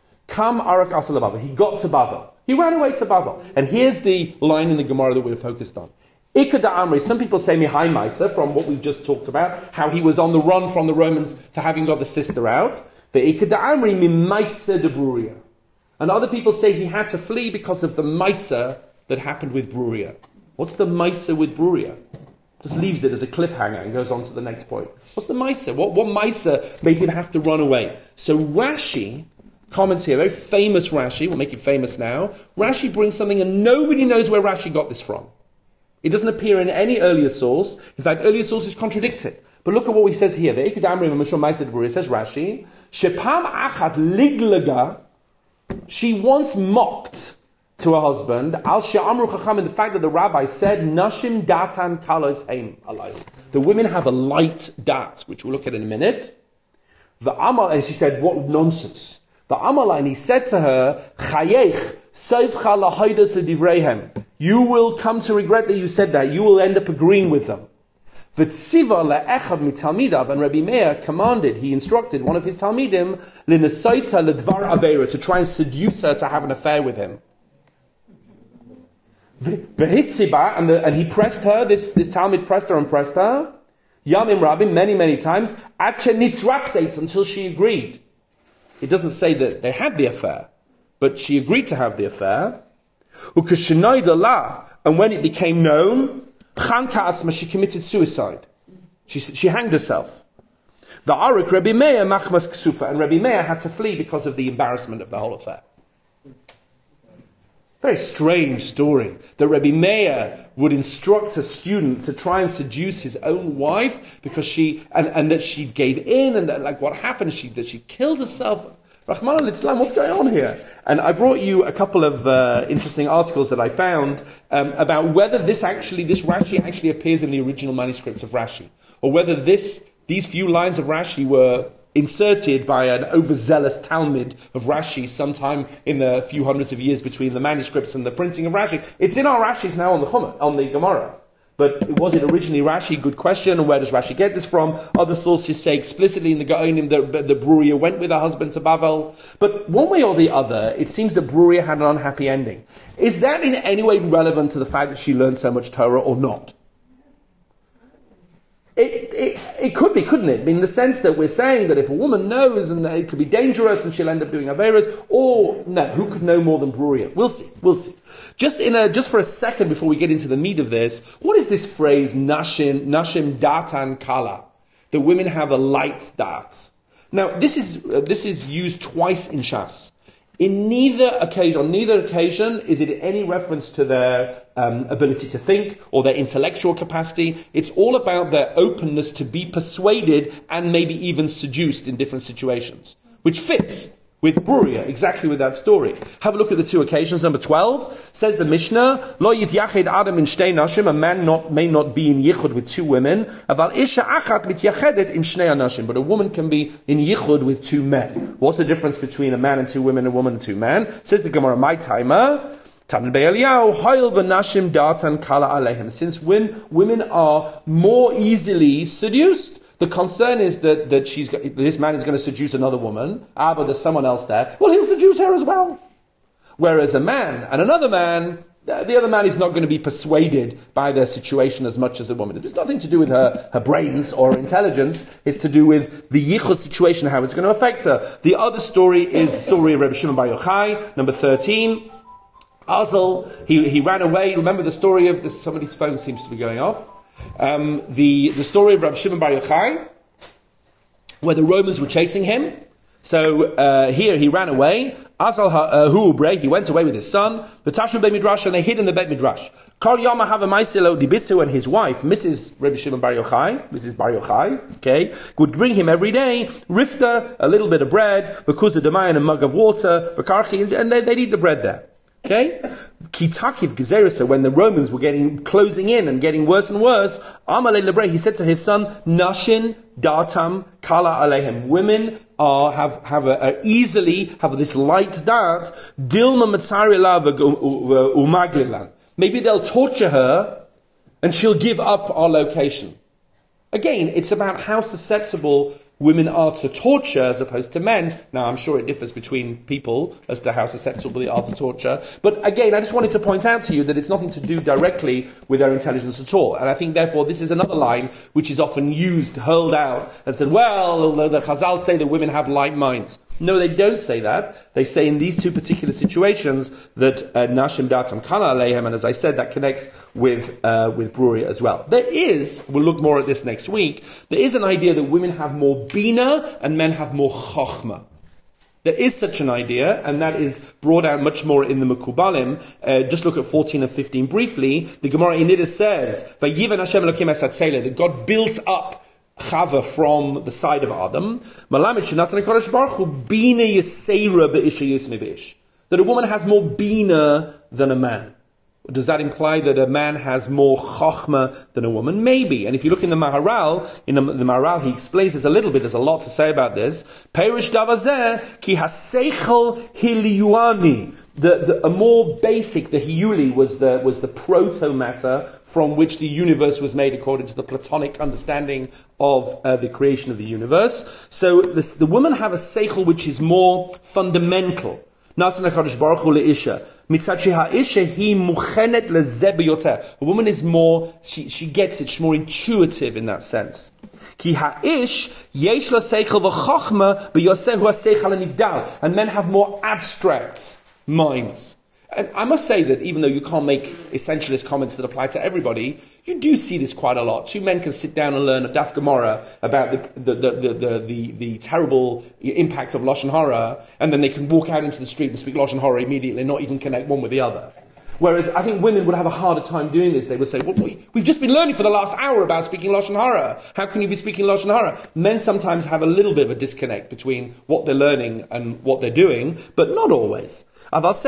Kam arak asal Bavel. He got to Bavel. He ran away to Bavel. And here's the line in the Gemara that we're focused on. Ikada Amri, some people say Mihai Maisa, from what we've just talked about, how he was on the run from the Romans to having got the sister out. The Ikada Amri min Maisa de Bruria. And other people say he had to flee because of the Maisa that happened with Bruria. What's the Maisa with Bruria? Just leaves it as a cliffhanger and goes on to the next point. What's the Maisa? What Maisa made him have to run away? So Rashi comments here, very famous Rashi, we'll make it famous now. Rashi brings something and nobody knows where Rashi got this from. It doesn't appear in any earlier source. In fact, earlier sources contradict it. But look at what he says here. The Ikad Amri Mishum Maisa de Bruria says Rashi, Shepam Achat Liglaga, she once mocked to her husband, Al She'amru Chacham, in the fact that the rabbi said, Nashim Datan Kalos Heim Alayh. The women have a light dat, which we'll look at in a minute. The Amal, and she said, what nonsense. The Amalai, he said to her, Chayech, Seivcha lahaydas ledivreihem. You will come to regret that you said that. You will end up agreeing with them. V'tziva le'echad mitalmidav, and Rabbi Meir commanded, he instructed one of his talmidim, l'nesaita ledvar avera, to try and seduce her to have an affair with him. V'hitziba, and he pressed her, this talmid pressed her, Yamim Rabim, many times, atche nitzratzeit, until she agreed. It doesn't say that they had the affair, but she agreed to have the affair. And when it became known, Chanka asma, she committed suicide. She hanged herself. The Arik Rabbi Meir machmas ksufa, and Rabbi Meir had to flee because of the embarrassment of the whole affair. Very strange story that Rabbi Meir would instruct a student to try and seduce his own wife because and that she gave in, and that, like, what happened? That she killed herself. Rahman al-Islam, what's going on here? And I brought you a couple of interesting articles that I found about whether this Rashi actually appears in the original manuscripts of Rashi, or whether these few lines of Rashi were inserted by an overzealous Talmud of Rashi sometime in the few hundreds of years between the manuscripts and the printing of Rashi. It's in our Rashis now on the Gemara. But was it originally Rashi? Good question. And where does Rashi get this from? Other sources say explicitly in the Gaonim that the Bruria went with her husband to Bavel. But one way or the other, it seems that Bruria had an unhappy ending. Is that in any way relevant to the fact that she learned so much Torah or not? It could be, couldn't it? In the sense that we're saying that if a woman knows, and it could be dangerous and she'll end up doing Averas, or no, who could know more than Bruria? We'll see. Just for a second before we get into the meat of this, what is this phrase, nashim datan kala? The women have a light dart. Now, this is used twice in Shas. On neither occasion is it any reference to their ability to think or their intellectual capacity. It's all about their openness to be persuaded and maybe even seduced in different situations, which fits with Bruria, exactly with that story. Have a look at the two occasions. Number 12 says the Mishnah, Lo yityached adam in shtei nashim, a man may not be in yichud with two women, aval isha achat mityachedet im shnei anashim, but a woman can be in yichud with two men. What's the difference between a man and two women, a woman and two men? Says the Gemara, my timer, Tanel Be'eliyahu, Hoil v'nashim datan kala alehem. Since women are more easily seduced, the concern is that this man is going to seduce another woman. But there's someone else there. Well, he'll seduce her as well. Whereas a man and another man, the other man is not going to be persuaded by their situation as much as the woman. It has nothing to do with her brains or intelligence. It's to do with the yichud situation, how it's going to affect her. The other story is the story of Rabbi Shimon Bar Yochai, number 13. Azel, he ran away. Remember the story of this? Somebody's phone seems to be going off. The story of Rabbi Shimon Bar Yochai, where the Romans were chasing him. So here he ran away. Asal Hu'ubrei, he went away with his son. V'tashu Beit Midrash, and they hid in the Beit Midrash. Kol Yama Hava Maiselo Dibisu, and his wife, Mrs. Rabbi Shimon Bar Yochai, okay, would bring him every day rifta, a little bit of bread, v'kuza demai, and a mug of water, v'karchi, and they'd eat the bread there. Okay? Kitakiv Gezerisa, when the Romans were closing in and getting worse and worse, Amalei Lebrei, he said to his son, Nashin Datam Kala Alehem. Women easily have this light dart, Dilma Matsarila Umaglilan. Maybe they'll torture her and she'll give up our location. Again, it's about how susceptible women are to torture as opposed to men. Now, I'm sure it differs between people as to how susceptible they are to torture. But again, I just wanted to point out to you that it's nothing to do directly with their intelligence at all. And I think, therefore, this is another line which is often used, hurled out, and said, well, the Chazal say that women have light minds. No, they don't say that. They say in these two particular situations that Nashim Datam Kana Alehem, and as I said, that connects with Bruria as well. There is, we'll look more at this next week, there is an idea that women have more Bina and men have more Chochma. There is such an idea, and that is brought out much more in the Mekubalim. Just look at 14 and 15 briefly. The Gemara in Niddah says, Vayivan Hashem Elokim es haTzeleh, that God built up Chava from the side of Adam. That a woman has more bina than a man. Does that imply that a man has more chokhmah than a woman? Maybe. And if you look in the Maharal, he explains this a little bit. There's a lot to say about this. Perish davazeh ki haseichel hiliyuani. A more basic, the hiyuli was the proto matter from which the universe was made according to the Platonic understanding of the creation of the universe. So the women have a seichel which is more fundamental. A woman is more, she gets it, she's more intuitive in that sense. And men have more abstract minds. And I must say that even though you can't make essentialist comments that apply to everybody, you do see this quite a lot. Two men can sit down and learn a Daf Gemara about the terrible impact of Lashon Hara, and then they can walk out into the street and speak Lashon Hara immediately and not even connect one with the other. Whereas I think women would have a harder time doing this. They would say, well, we've just been learning for the last hour about speaking Lashon Hara. How can you be speaking Lashon Hara? Men sometimes have a little bit of a disconnect between what they're learning and what they're doing, but not always. And of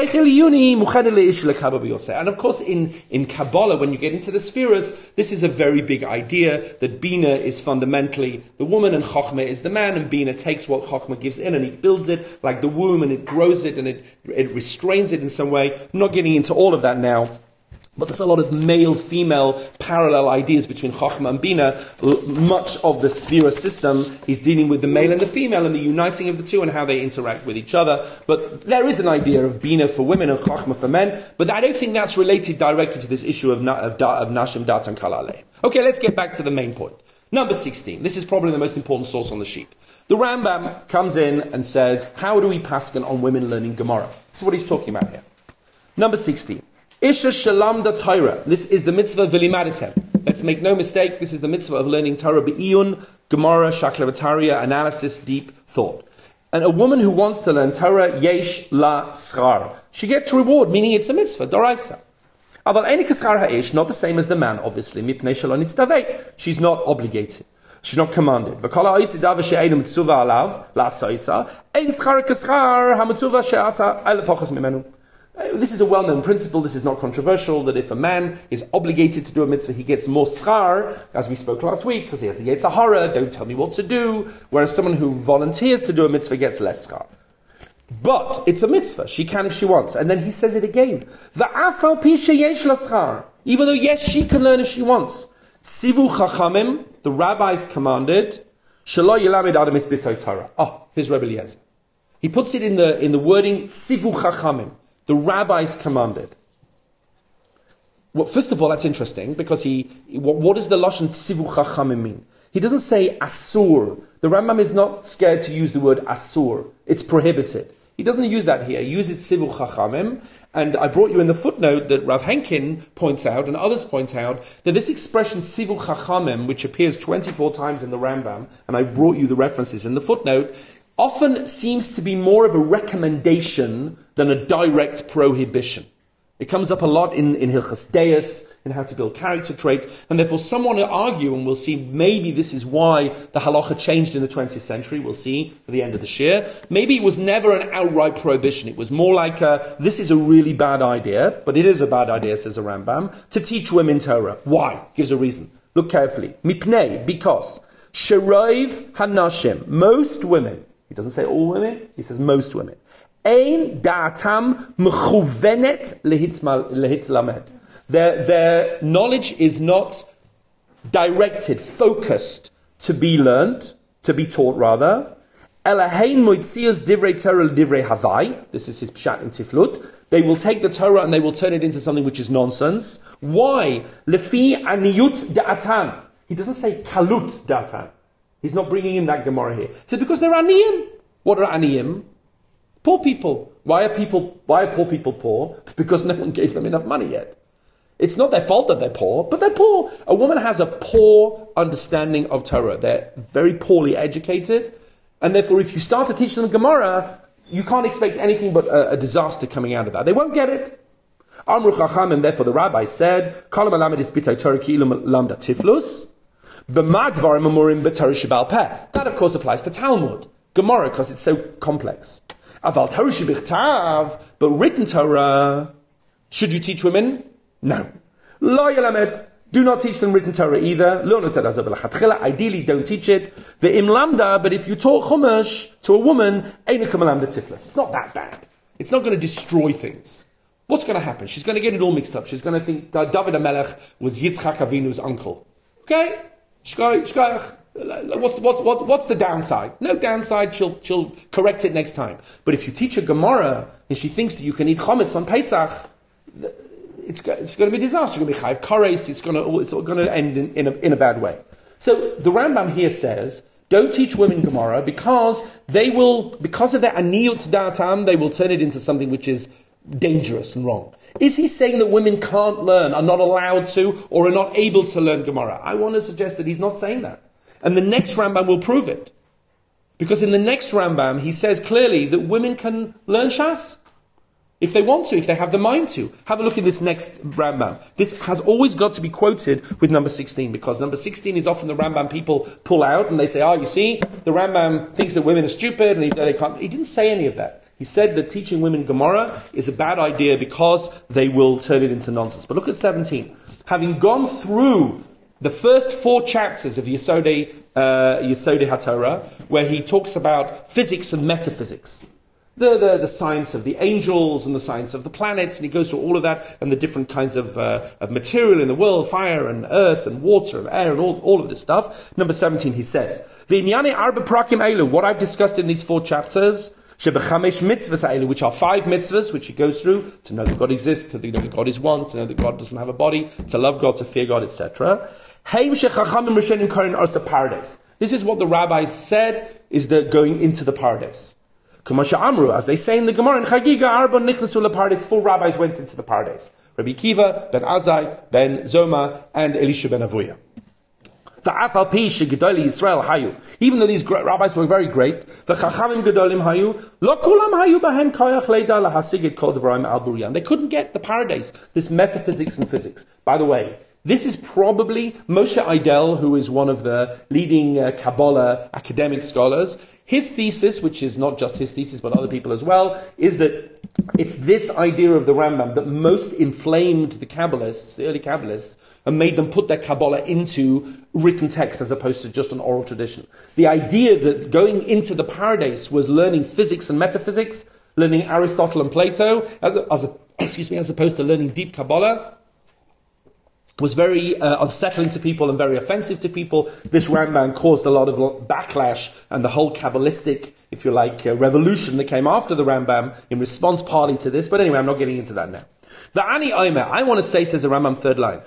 course, in Kabbalah, when you get into the spheres, this is a very big idea that Bina is fundamentally the woman and Chochmah is the man, and Bina takes what Chochmah gives in and he builds it like the womb and it grows it and it restrains it in some way. I'm not getting into all of that now. But there's a lot of male-female parallel ideas between Chochmah and Bina. Much of the Sphira system is dealing with the male and the female and the uniting of the two and how they interact with each other. But there is an idea of Bina for women and Chochmah for men. But I don't think that's related directly to this issue of Nashim Datan Kalale. Okay, let's get back to the main point. Number 16. This is probably the most important source on the sheet. The Rambam comes in and says, how do we paskin on women learning Gemara? This is what he's talking about here. Number 16. Isha Shalamda Torah. This is the mitzvah of V'limaditem. Let's make no mistake, this is the mitzvah of learning Torah, Be'iyun, Gemara, Shaklavataria, analysis, deep thought. And a woman who wants to learn Torah, Yesh La Schar. She gets reward, meaning it's a mitzvah, Doraisa. Aval Einik Schar Ha'esh, not the same as the man, obviously. Mipnei Shelo Nitztavei. She's not obligated. She's not commanded. V'kol ha'osi davar she'einu mitzuvah alav, la'asoisa, ein schar k'schar ha'mitzuvah she'asa, eile pochos mimenu. This is a well-known principle, this is not controversial, that if a man is obligated to do a mitzvah, he gets more schar, as we spoke last week, because he has the Yetzer Hara, don't tell me what to do, whereas someone who volunteers to do a mitzvah gets less schar. But it's a mitzvah, she can if she wants. And then he says it again. V'afal pi sheyesh la schar. Even though, yes, she can learn if she wants. Tzivu chachamim, the rabbis commanded, shelo yilamed adam es b'toi Torah. Oh, here's Rebbe Eliezer. He puts it in the wording, tzivu chachamim. The rabbis commanded. Well, first of all, that's interesting because what does the lashon tzivu chachamim mean? He doesn't say asur. The Rambam is not scared to use the word asur. It's prohibited. He doesn't use that here. He uses tzivu chachamim. And I brought you in the footnote that Rav Henkin points out, and others point out, that this expression tzivu chachamim, which appears 24 times in the Rambam, and I brought you the references in the footnote, often seems to be more of a recommendation than a direct prohibition. It comes up a lot in Hilchas Deis, in how to build character traits, and therefore someone will argue, and we'll see maybe this is why the halacha changed in the 20th century, we'll see at the end of the shir. Maybe it was never an outright prohibition, it was more like this is a really bad idea, but it is a bad idea, says the Rambam, to teach women Torah. Why? Gives a reason. Look carefully. Mipnei, because. Sheroiv hanashim, most women, he doesn't say all women, he says most women. Ein da'atam mechuvenet lehitlamed. Their knowledge is not directed, focused to be learned, to be taught rather. Elahein moitzias divrei Torah divrei havai. This is his pshat in Tiflut. They will take the Torah and they will turn it into something which is nonsense. Why? Lefi aniyut da'atan. He doesn't say kalut da'atan. He's not bringing in that Gemara here. So because they're aniyim. What are aniyim? Poor people. Why are poor people poor? Because no one gave them enough money yet. It's not their fault that they're poor, but they're poor. A woman has a poor understanding of Torah. They're very poorly educated. And therefore, if you start to teach them Gemara, you can't expect anything but a disaster coming out of that. They won't get it. Amru Chacham, and therefore the rabbi said, Kalam alamed is bitay Torah ki ilum lamda tiflus. That, of course, applies to Talmud. Gemara, because it's so complex. Aval Torah shebichtav, but written Torah, should you teach women? No. Lo yelamed, do not teach them written Torah either. Ideally, don't teach it. Ve'im lamda, but if you taught Chumash to a woman, einakam lamda tiflas. It's not that bad. It's not going to destroy things. What's going to happen? She's going to get it all mixed up. She's going to think that David HaMelech was Yitzchak Avinu's uncle. Okay? Shkoyach. What's the downside? No downside, she'll correct it next time. But if you teach a Gemara and she thinks that you can eat chametz on Pesach, it's going to be a disaster. It's going to be chayv kares. It's going to end in a bad way. So the Rambam here says, don't teach women Gemara because of their aniyut da'atam, they will turn it into something which is dangerous and wrong? Is he saying that women can't learn, are not allowed to, or are not able to learn Gemara? I want to suggest that he's not saying that. And the next Rambam will prove it. Because in the next Rambam, he says clearly that women can learn Shas. If they want to, if they have the mind to. Have a look at this next Rambam. This has always got to be quoted with number 16, because number 16 is often the Rambam people pull out and they say, you see, the Rambam thinks that women are stupid and they can't. He didn't say any of that. He said that teaching women Gemara is a bad idea because they will turn it into nonsense. But look at 17. Having gone through the first 4 chapters of Yesodei HaTorah, where he talks about physics and metaphysics, the science of the angels and the science of the planets, and he goes through all of that and the different kinds of material in the world, fire and earth and water and air and all of this stuff. Number 17, he says, what I've discussed in these 4 chapters, which are 5 mitzvahs, which he goes through, to know that God exists, to know that God is one, to know that God doesn't have a body, to love God, to fear God, etc. This is what the rabbis said is the going into the paradise. As they say in the Gemara, in Chagiga, 4 rabbis went into the paradise. Rabbi Kiva, Ben Azai, Ben Zoma, and Elisha ben Avuya. Even though these rabbis were very great, they couldn't get the paradise, this metaphysics and physics. By the way, this is probably Moshe Idel, who is one of the leading Kabbalah academic scholars. His thesis, which is not just his thesis but other people as well, is that it's this idea of the Rambam that most inflamed the Kabbalists, the early Kabbalists, and made them put their Kabbalah into written text as opposed to just an oral tradition. The idea that going into the paradise was learning physics and metaphysics, learning Aristotle and Plato, as opposed to learning deep Kabbalah, was very unsettling to people and very offensive to people. This Rambam caused a lot of backlash, and the whole Kabbalistic, if you like, revolution that came after the Rambam in response partly to this. But anyway, I'm not getting into that now. The Ani Omer, I want to say, says the Rambam, 3rd line,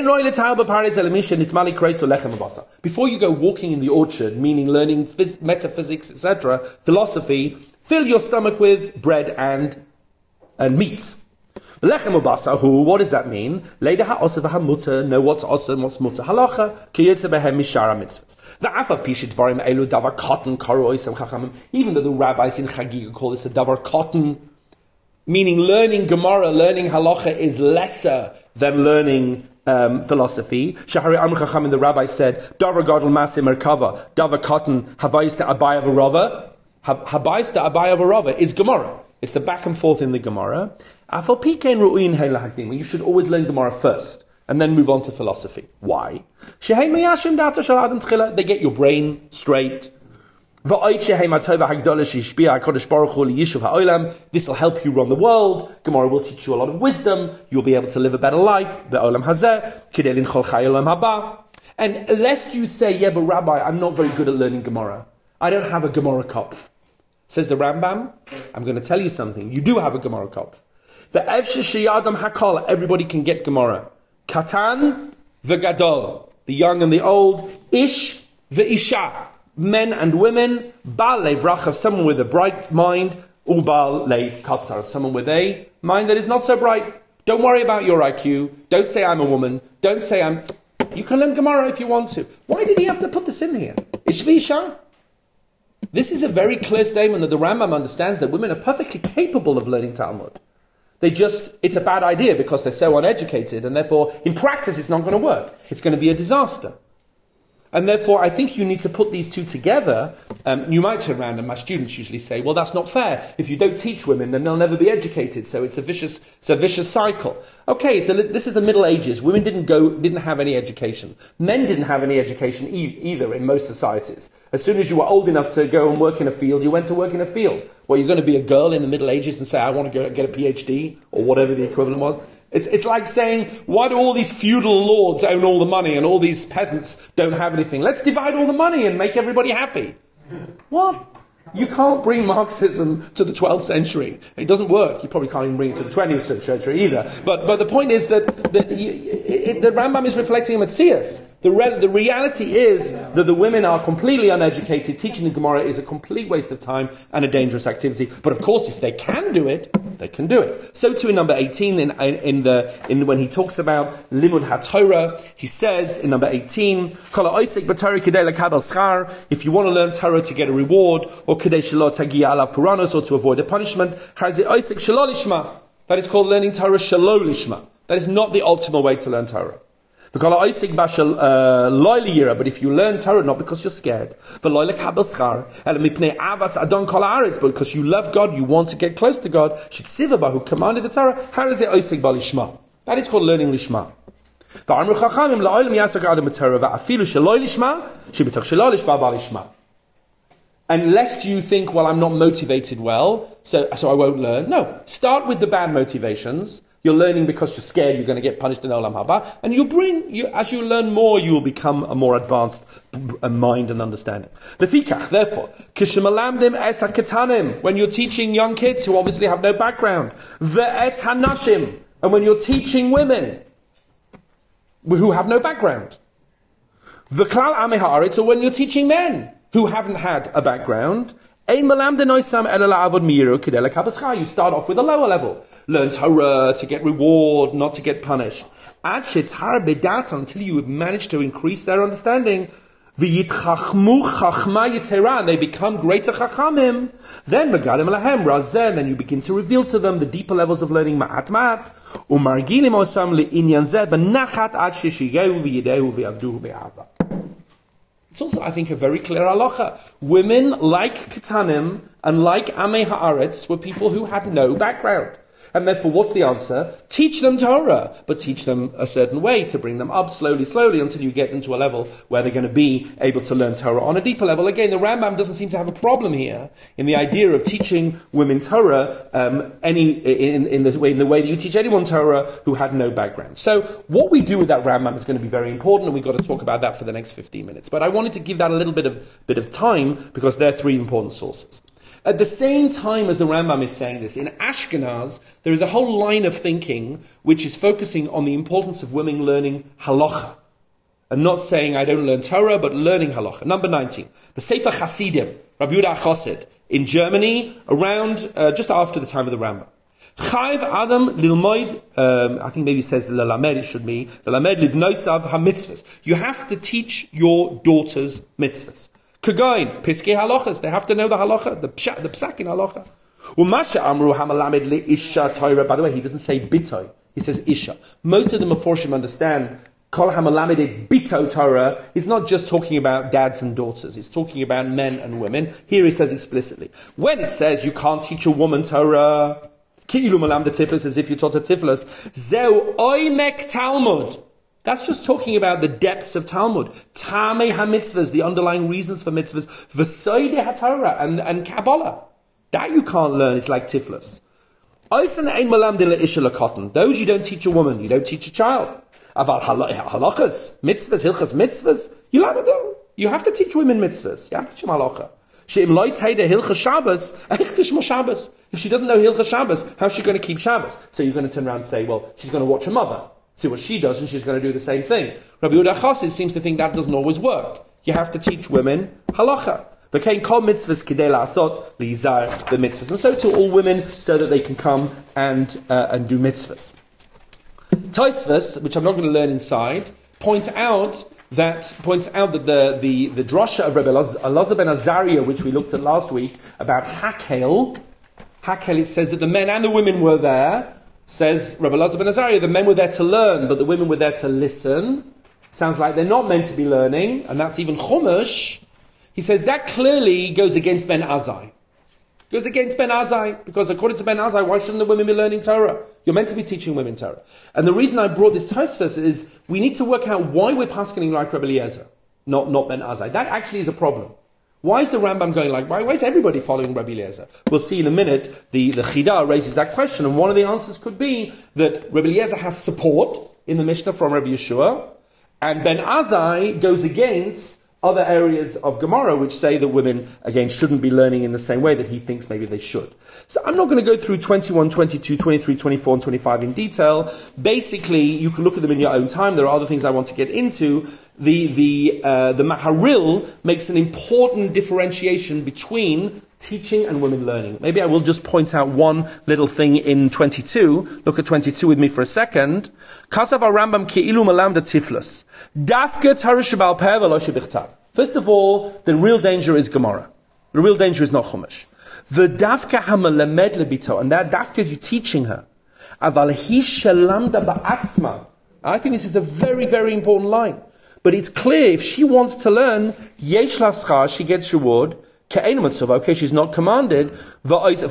before you go walking in the orchard, meaning learning metaphysics, etc., philosophy, fill your stomach with bread and meat. Lechem ubasahu, what does that mean? Leida ha'osa v'hamuta, know what's osa and what's muta. Halacha, kiyetze behem mishara mitzvahs. V'afav pishit dvarim elu davar cotton karo isam chachamim. Even though the rabbis in Chagiga call this a davar cotton, meaning learning Gemara, learning halacha is lesser than learning philosophy. Shahari Amr Chachamim, the rabbi said, davar gadol masim merkava, davar cotton havayis to abaya v'rava. Havayis to abaya v'rava is Gemara. It's the back and forth in the Gemara. You should always learn Gemara first, and then move on to philosophy. Why? They get your brain straight. This will help you run the world. Gemara will teach you a lot of wisdom. You'll be able to live a better life. And lest you say, yeah, but Rabbi, I'm not very good at learning Gemara. I don't have a Gemara kopf. Says the Rambam, I'm going to tell you something. You do have a Gemara kopf. Everybody can get Gemara. Katan v'gadol, the young and the old. Ish v'isha, men and women. Bal lev rachav, someone with a bright mind. Ubal lev katzar, someone with a mind that is not so bright. Don't worry about your IQ. Don't say I'm a woman. Don't say I'm... You can learn Gemara if you want to. Why did he have to put this in here? Ish v'isha. This is a very clear statement that the Rambam understands that women are perfectly capable of learning Talmud. It's a bad idea because they're so uneducated, and therefore, in practice, it's not going to work. It's going to be a disaster. And therefore, I think you need to put these two together. You might turn around, and my students usually say, well, that's not fair. If you don't teach women, then they'll never be educated. So it's a vicious cycle. Okay, this is the Middle Ages. Women didn't have any education. Men didn't have any education either in most societies. As soon as you were old enough to go and work in a field, you went to work in a field. Well, you're going to be a girl in the Middle Ages and say, I want to get a PhD, or whatever the equivalent was. It's like saying, why do all these feudal lords own all the money and all these peasants don't have anything? Let's divide all the money and make everybody happy. What? You can't bring Marxism to the 12th century. It doesn't work. You probably can't even bring it to the 20th century either. But the point is that the Rambam is reflecting a Metzias. The reality is that the women are completely uneducated. Teaching the Gemara is a complete waste of time and a dangerous activity. But of course, if they can do it, they can do it. So too in number 18, when he talks about Limud HaTorah, he says in number 18, if you want to learn Torah to get a reward, or or to avoid a punishment, that is called learning Torah Shelo Lishma. That is not the optimal way to learn Torah. But if you learn Torah not because you're scared, but because you love God, you want to get close to God, who commanded the Torah, that is called learning Lishma. And lest you think, well, I'm not motivated well, so I won't learn. No, start with the bad motivations. You're learning because you're scared you're going to get punished in Olam Haba, and as you learn more, you will become a more advanced mind and understanding. Therefore, when you're teaching young kids who obviously have no background, and when you're teaching women who have no background, or when you're teaching men who haven't had a background, you start off with a lower level. Learn Torah to get reward, not to get punished. Until you manage to increase their understanding, and they become greater chachamim, then you begin to reveal to them the deeper levels of learning ma'at ma'at, It's also, I think, a very clear halacha. Women like Ketanim and like Amei Haaretz were people who had no background. And therefore, what's the answer? Teach them Torah, but teach them a certain way to bring them up slowly until you get them to a level where they're going to be able to learn Torah on a deeper level. Again, the Rambam doesn't seem to have a problem here in the idea of teaching women Torah in the way that you teach anyone Torah who had no background. So, what we do with that Rambam is going to be very important, and we've got to talk about that for the next 15 minutes. But I wanted to give that a little bit of time because they're three important sources. At the same time as the Rambam is saying this, in Ashkenaz, there is a whole line of thinking which is focusing on the importance of women learning halacha. And not saying, I don't learn Torah, but learning halacha. Number 19. The Sefer Hasidim, Rabbi Yehuda Chassid, in Germany, around, just after the time of the Rambam. Chayv Adam Lilmoid, I think maybe it says Lelamed, it should be, Lelamed Livnosav HaMitzvahs. You have to teach your daughters mitzvahs. Kagain, Piskei halachas, they have to know the halacha, the psak in halacha. Umasha amru hamalamed li isha Torah. By the way, he doesn't say bitoy, he says isha. Most of the Meforshim understand kol hamalamed bito Torah is not just talking about dads and daughters, it's talking about men and women. Here he says explicitly. When it says you can't teach a woman Torah, ki'ilu malamda tiflis, as if you taught a tiflis, zeu oimek Talmud. That's just talking about the depths of Talmud. Tamei ha-mitzvahs, the underlying reasons for mitzvahs. V'soidei ha-Torah, and Kabbalah. That you can't learn, it's like Tiflis. Those you don't teach a woman, you don't teach a child. Aval halachas, mitzvahs, hilchas mitzvahs, you have to teach women mitzvahs. You have to teach them halacha. If she doesn't know hilchas Shabbos, how's she going to keep Shabbos? So you're going to turn around and say, well, she's going to watch her mother. See what she does, and she's going to do the same thing. Rabbi Yehuda Chassid seems to think that doesn't always work. You have to teach women halacha. V'kein kol mitzvahs kidei la'asot li'izar b'mitzvahs, and so to all women, so that they can come and do mitzvahs. Tosfos, which I'm not going to learn inside, points out that the drasha of Rabbi Elazar ben Azariah, which we looked at last week, about Hakel, it says that the men and the women were there. Says Rabbi Elazar ben Azariah, the men were there to learn, but the women were there to listen. Sounds like they're not meant to be learning, and that's even Chumash. He says that clearly goes against Ben Azai. Goes against Ben Azai, because according to Ben Azai, why shouldn't the women be learning Torah? You're meant to be teaching women Torah. And the reason I brought this Tosfos is we need to work out why we're paskening like Rabbi Eliezer, not Ben Azai. That actually is a problem. Why is the Rambam going like, why is everybody following Rabbi Eliezer? We'll see in a minute, the Chidah raises that question, and one of the answers could be that Rabbi Eliezer has support in the Mishnah from Rabbi Yeshua, and Ben Azai goes against other areas of Gemara which say that women, again, shouldn't be learning in the same way that he thinks maybe they should. So I'm not going to go through 21, 22, 23, 24, and 25 in detail. Basically, you can look at them in your own time. There are other things I want to get into. the Maharil makes an important differentiation between teaching and women learning. Maybe I will just point out one little thing in 22. Look at 22 with me for a second. Kasav Rambam Keilu Malamda Tiflus. Dafka Tarish Bal Peh V'lo Shebichtav. First of all, the real danger is Gemara. The real danger is not Chumash. The Dafka Hamalamed Lebito, and that Dafka you're teaching her. Aval Hi Shalamda Ba'atzma. I think this is a very, very important line. But it's clear if she wants to learn, Yesh Laschar, she gets reward. Okay, she's not commanded. Shehi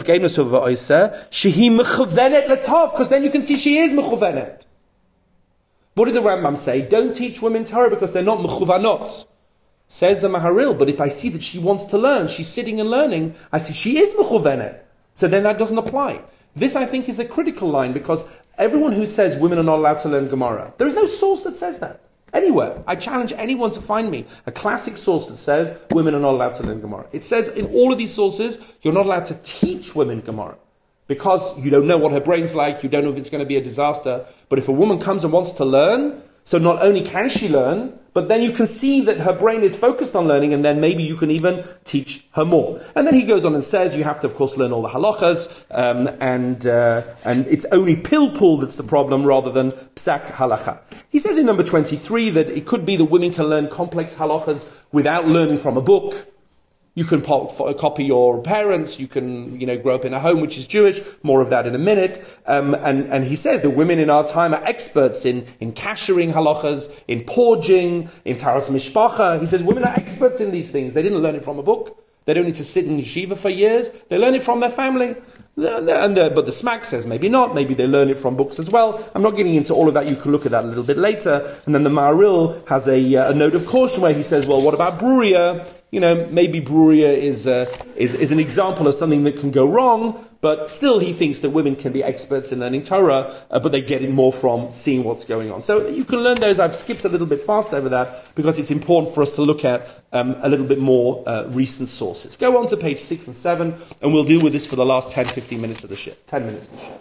mechuvenet letav, because then you can see she is mechuvenet. What did the Rambam say? Don't teach women Torah because they're not mechuvanot. Says the Maharil, but if I see that she wants to learn, she's sitting and learning, I see she is mechuvenet. So then that doesn't apply. This, I think, is a critical line because everyone who says women are not allowed to learn Gemara, there is no source that says that. Anywhere. I challenge anyone to find me a classic source that says women are not allowed to learn Gemara. It says in all of these sources, you're not allowed to teach women Gemara. Because you don't know what her brain's like, you don't know if it's going to be a disaster. But if a woman comes and wants to learn, so not only can she learn, but then you can see that her brain is focused on learning, and then maybe you can even teach her more. And then he goes on and says you have to, of course, learn all the halachas, and it's only pilpul that's the problem rather than psak halacha. He says in number 23 that it could be that women can learn complex halachas without learning from a book. You can copy your parents, you can, grow up in a home which is Jewish, more of that in a minute. And he says that women in our time are experts in kashering halachas, in porging, in taras mishpacha. He says women are experts in these things. They didn't learn it from a book. They don't need to sit in yeshiva for years. They learn it from their family. But the Smack says maybe not. Maybe they learn it from books as well. I'm not getting into all of that. You can look at that a little bit later. And then the Maharil has a note of caution where he says, well, what about Bruria? Maybe Bruria is an example of something that can go wrong, but still he thinks that women can be experts in learning Torah, but they get it more from seeing what's going on. So you can learn those. I've skipped a little bit fast over that because it's important for us to look at a little bit more recent sources. Go on to page 6 and 7, and we'll deal with this for the last 10-15 minutes of the shir. 10 minutes of the shir.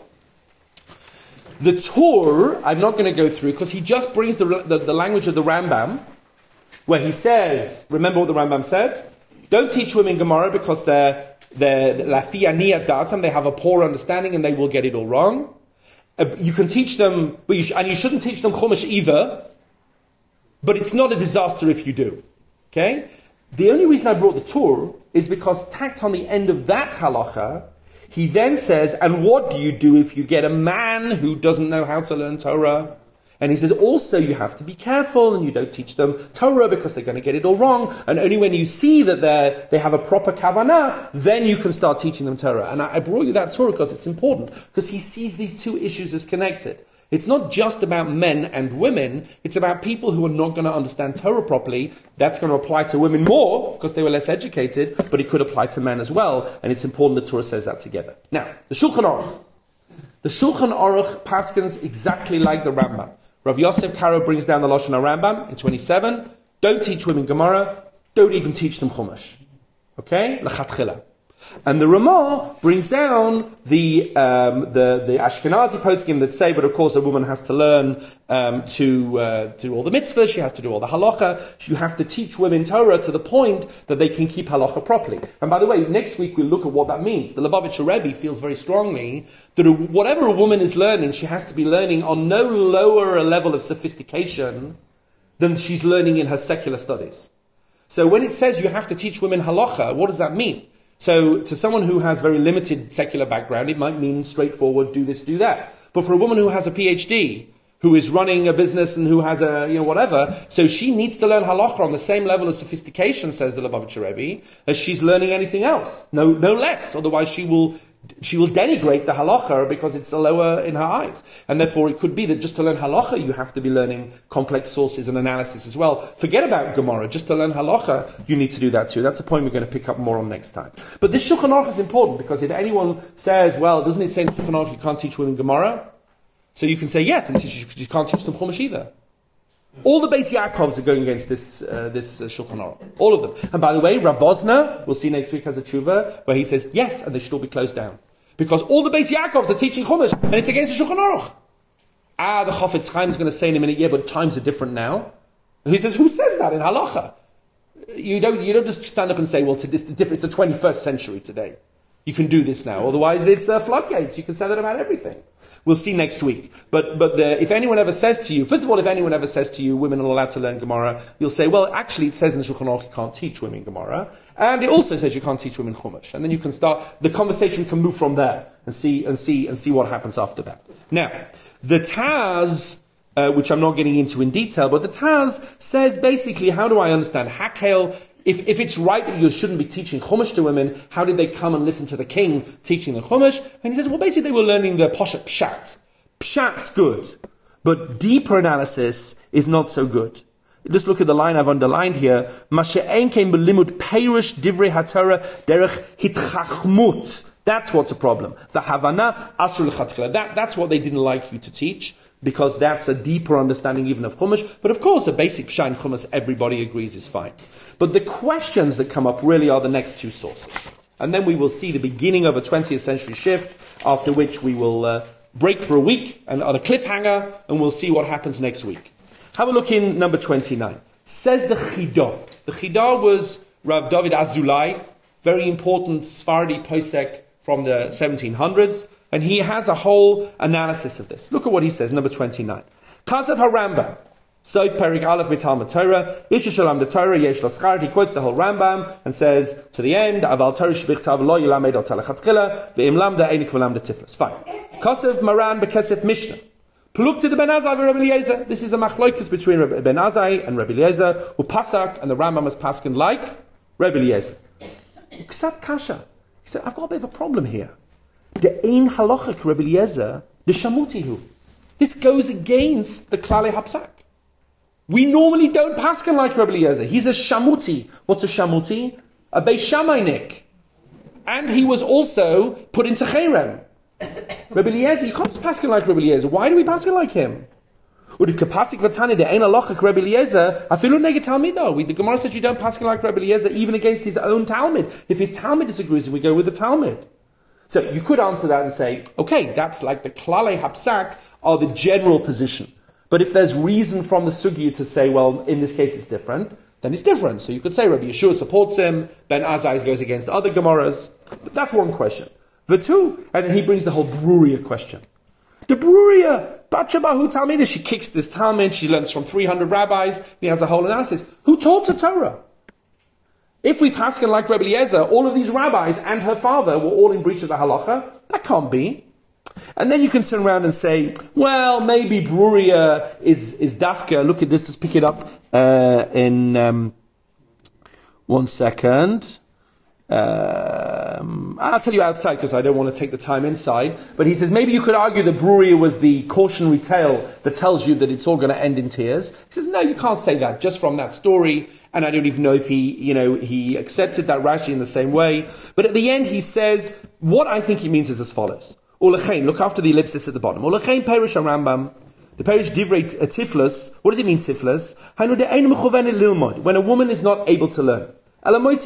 The Torah, I'm not going to go through because he just brings the language of the Rambam, where he says, remember what the Rambam said? Don't teach women Gemara because they're lafianiyat datam, they have a poor understanding and they will get it all wrong. You can teach them, and you shouldn't teach them Chumash either, but it's not a disaster if you do. Okay? The only reason I brought the Torah is because tacked on the end of that halacha, he then says, and what do you do if you get a man who doesn't know how to learn Torah? And he says, also you have to be careful and you don't teach them Torah because they're going to get it all wrong. And only when you see that they have a proper kavanah, then you can start teaching them Torah. And I brought you that Torah because it's important, because he sees these two issues as connected. It's not just about men and women, it's about people who are not going to understand Torah properly. That's going to apply to women more, because they were less educated, but it could apply to men as well. And it's important that Torah says that together. Now, the Shulchan Aruch. The Shulchan Aruch paskins exactly like the Rambam. Rav Yosef Karo brings down the Lashon HaRambam in 27. Don't teach women Gemara. Don't even teach them Chumash. Okay? L'chatchila. And the Ramah brings down the Ashkenazi poskim that say, but of course a woman has to learn to do all the mitzvahs, she has to do all the halacha, you have to teach women Torah to the point that they can keep halacha properly. And by the way, next week we'll look at what that means. The Lubavitcher Rebbe feels very strongly that whatever a woman is learning, she has to be learning on no lower a level of sophistication than she's learning in her secular studies. So when it says you have to teach women halacha, what does that mean? So, to someone who has very limited secular background, it might mean straightforward, do this, do that. But for a woman who has a PhD, who is running a business and who has whatever, so she needs to learn halacha on the same level of sophistication, says the Lubavitcher Rebbe, as she's learning anything else. No less. Otherwise she will denigrate the halacha because it's lower in her eyes. And therefore it could be that just to learn halacha you have to be learning complex sources and analysis as well. Forget about Gemara. Just to learn halacha you need to do that too. That's a point we're going to pick up more on next time. But this Shulchan Aruch is important because if anyone says, well, doesn't it say in Shulchan Aruch you can't teach women Gemara? So you can say yes, and you can't teach them Chumash either. All the Beis Yaakovs are going against this Shulchan Aruch. All of them. And by the way, Rav Vosner, we'll see next week, has a tshuva where he says, yes, and they should all be closed down. Because all the Beis Yaakovs are teaching Chumash, and it's against the Shulchan Aruch. The Chafetz Chaim is going to say in a minute, yeah, but times are different now. He says, who says that in halacha? You don't just stand up and say, well, it's the 21st century today. You can do this now. Otherwise, it's floodgates. You can say that about everything. We'll see next week. But if anyone ever says to you, first of all, if anyone ever says to you, women are allowed to learn Gemara, you'll say, well, actually, it says in the Shulchan Aruch you can't teach women Gemara, and it also says you can't teach women Chumash. And then you can start, the conversation can move from there and see what happens after that. Now, the Taz, which I'm not getting into in detail, but the Taz says basically, how do I understand Hakel? If it's right that you shouldn't be teaching Chumash to women, how did they come and listen to the king teaching the Chumash? And he says, well, basically they were learning the Poshet Pshat. Pshat's good, but deeper analysis is not so good. Just look at the line I've underlined here. Masha'en came belimud peirish divrei haTorah derech hitchachmut. That's what's a problem. The Havana asur lechatchila. That's what they didn't like you to teach, because that's a deeper understanding even of Chumash. But of course, a basic Pshat in Chumash, everybody agrees is fine. But the questions that come up really are the next two sources. And then we will see the beginning of a 20th century shift, after which we will break for a week and on a cliffhanger, and we'll see what happens next week. Have a look in number 29. Says the Chidah. The Chidah was Rav David Azulai, very important Sephardi posek from the 1700s, and he has a whole analysis of this. Look at what he says, number 29. Kasav HaRambam, Soif Perik Aleph Mitalmud Torah, Isha Shalom the Torah, Yesh Lo Schar. He quotes the whole Rambam and says, to the end, Aval Torah Shbichtav Lo Yilamed Al Talachatchila, Ve'im Lamda Einik Ve'Lamda Tiflis. Fine. Kasav Maran Bekesef Mishnah. Pluk to the Ben Azai and Rabbi Eliezer. This is a machloikus between Ben Azai and Rabbi Eliezer, who pasak, and the Rambam was paskin like Rabbi Eliezer. Ksat Kasha. He said, I've got a bit of a problem here. The Ein Halachik Rabbi Eliezer, the Shamutihu. This goes against the Klale Hapsak. We normally don't paskin like Rabbi Eliezer. He's a Shamuti. What's a Shamuti? A Beis Shammainik. And he was also put into Cherem. Rabbi Eliezer, you can't just paskin like Rabbi Eliezer. Why do we paskin like him? The Gemara says you don't paskin like Rabbi Eliezer even against his own Talmud. If his Talmud disagrees, we go with the Talmud. So you could answer that and say, okay, that's like the Klale Hapsak are the general position. But if there's reason from the Sugya to say, well, in this case it's different, then it's different. So you could say Rabbi Yeshua supports him, Ben Azai goes against other Gemaras. But that's one question. The two, and then he brings the whole Bruria question. The Bruria, Batshabahu Talmida, she kicks this Talmud, she learns from 300 rabbis, he has a whole analysis. Who taught the Torah? If we paskin like Rabbi Eliezer, all of these rabbis and her father were all in breach of the halacha, that can't be. And then you can turn around and say, well, maybe Bruria is dafka. Look at this, let's pick it up in 1 second. I'll tell you outside because I don't want to take the time inside. But he says maybe you could argue that Bruria was the cautionary tale that tells you that it's all going to end in tears. He says no, you can't say that just from that story. And I don't even know if he accepted that Rashi in the same way. But at the end he says what I think he means is as follows. Ulechein, look after the ellipsis at the bottom. Ulechein perish Rambam. The perish divrei tiflas. What does it mean tiflas? When a woman is not able to learn. But when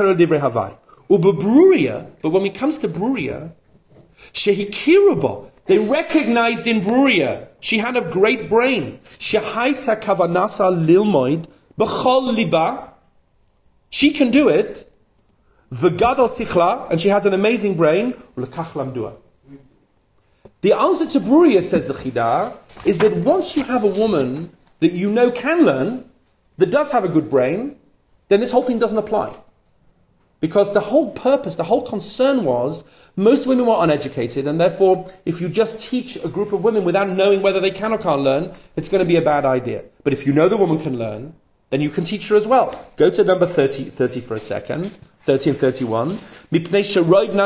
it comes to Bruria, Shehikiruba, they recognized in Bruria, she had a great brain. Shehaita kavanasa lilmoid, b'chol liba, she can do it. V'gadal sichla, and she has an amazing brain. L'kach lamdua. The answer to Bruria, says the Chidah, is that once you have a woman that you know can learn, that does have a good brain, then this whole thing doesn't apply. Because the whole purpose, the whole concern was, most women were uneducated, and therefore, if you just teach a group of women without knowing whether they can or can't learn, it's going to be a bad idea. But if you know the woman can learn, then you can teach her as well. Go to number 30 for a second, 30 and 31. This is the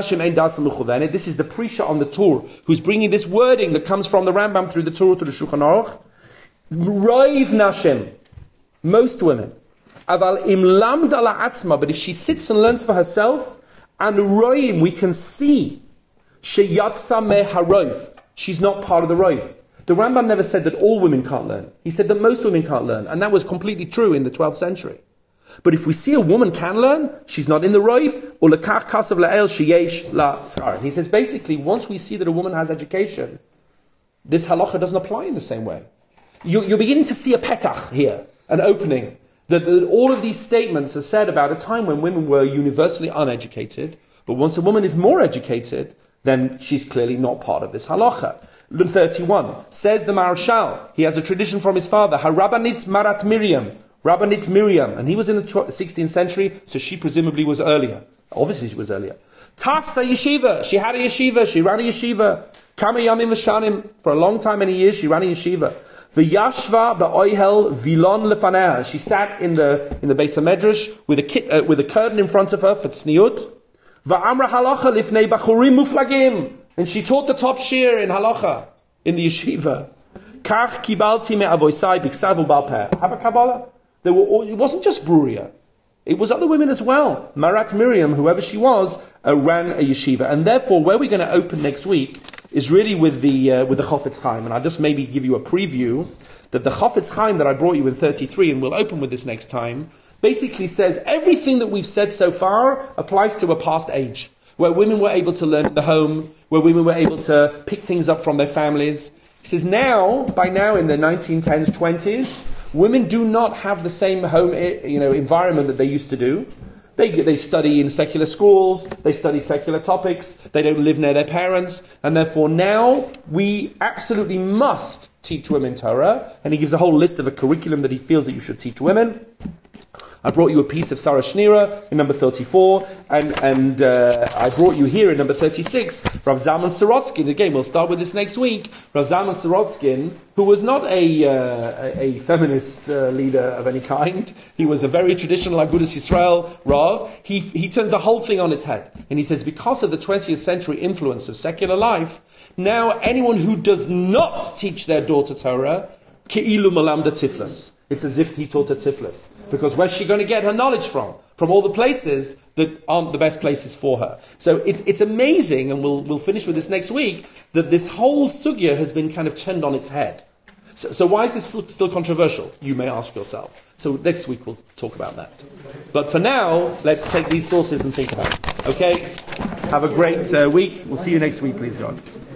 Prisha on the Torah, who's bringing this wording that comes from the Rambam through the Torah to the Shulchan Aruch. Roiv Nashim, most women. Aval im lamda la'atzma, but if she sits and learns for herself, and roim, we can see, sheyatsa me harov, she's not part of the rov. The Rambam never said that all women can't learn. He said that most women can't learn, and that was completely true in the 12th century. But if we see a woman can learn, she's not in the rov, or lekach kasav la'el sheyesh la schar. He says basically, once we see that a woman has education, this halacha doesn't apply in the same way. You're beginning to see a petach here. an opening. That all of these statements are said about a time when women were universally uneducated, but once a woman is more educated, then she's clearly not part of this halacha. 31, says the Maharshal, he has a tradition from his father, Harabanit Marat Miriam, Rabbanit Miriam, and he was in the 16th century, so she presumably was earlier. Obviously she was earlier. Tafsa yeshiva, she had a yeshiva, she ran a yeshiva. Kama yamim v'shanim, for a long time, many years, she ran a yeshiva. V'yashva ba'oihel vilon lefaneh, she sat in the Beis HaMedrash with a curtain in front of her for tzniut. Va'amra halacha lifnei bachurim muflagim, and she taught the top shir in halacha, in the yeshiva. Kach kibalti me'avoisai biksav u'bal peh. Have a Kabbalah? It wasn't just Bruria. It was other women as well. Marat Miriam, whoever she was, ran a yeshiva. And therefore, where we're going to open next week is really with the Chofetz Chaim. And I'll just maybe give you a preview that the Chofetz Chaim that I brought you in 33, and we'll open with this next time, basically says everything that we've said so far applies to a past age, where women were able to learn in the home, where women were able to pick things up from their families. He says by now in the 1910s, 20s, women do not have the same home, environment that they used to do. They study in secular schools, they study secular topics, they don't live near their parents, and therefore now we absolutely must teach women Torah, and he gives a whole list of a curriculum that he feels that you should teach women. I brought you a piece of Sarah Shnira in number 34, and I brought you here in number 36, Rav Zalman Sorotskin. Again, we'll start with this next week. Rav Zalman Sorotskin, who was not a feminist leader of any kind, he was a very traditional Agudas Yisrael Rav. He turns the whole thing on its head, and he says because of the 20th century influence of secular life, now anyone who does not teach their daughter Torah, Ke'ilu Malamda Tiflis. It's as if he taught her Tiflis. Because where's she going to get her knowledge from? From all the places that aren't the best places for her. So it's amazing, and we'll finish with this next week, that this whole sugya has been kind of turned on its head. So why is this still controversial? You may ask yourself. So next week we'll talk about that. But for now, let's take these sources and think about it. Okay? Have a great week. We'll see you next week, please God.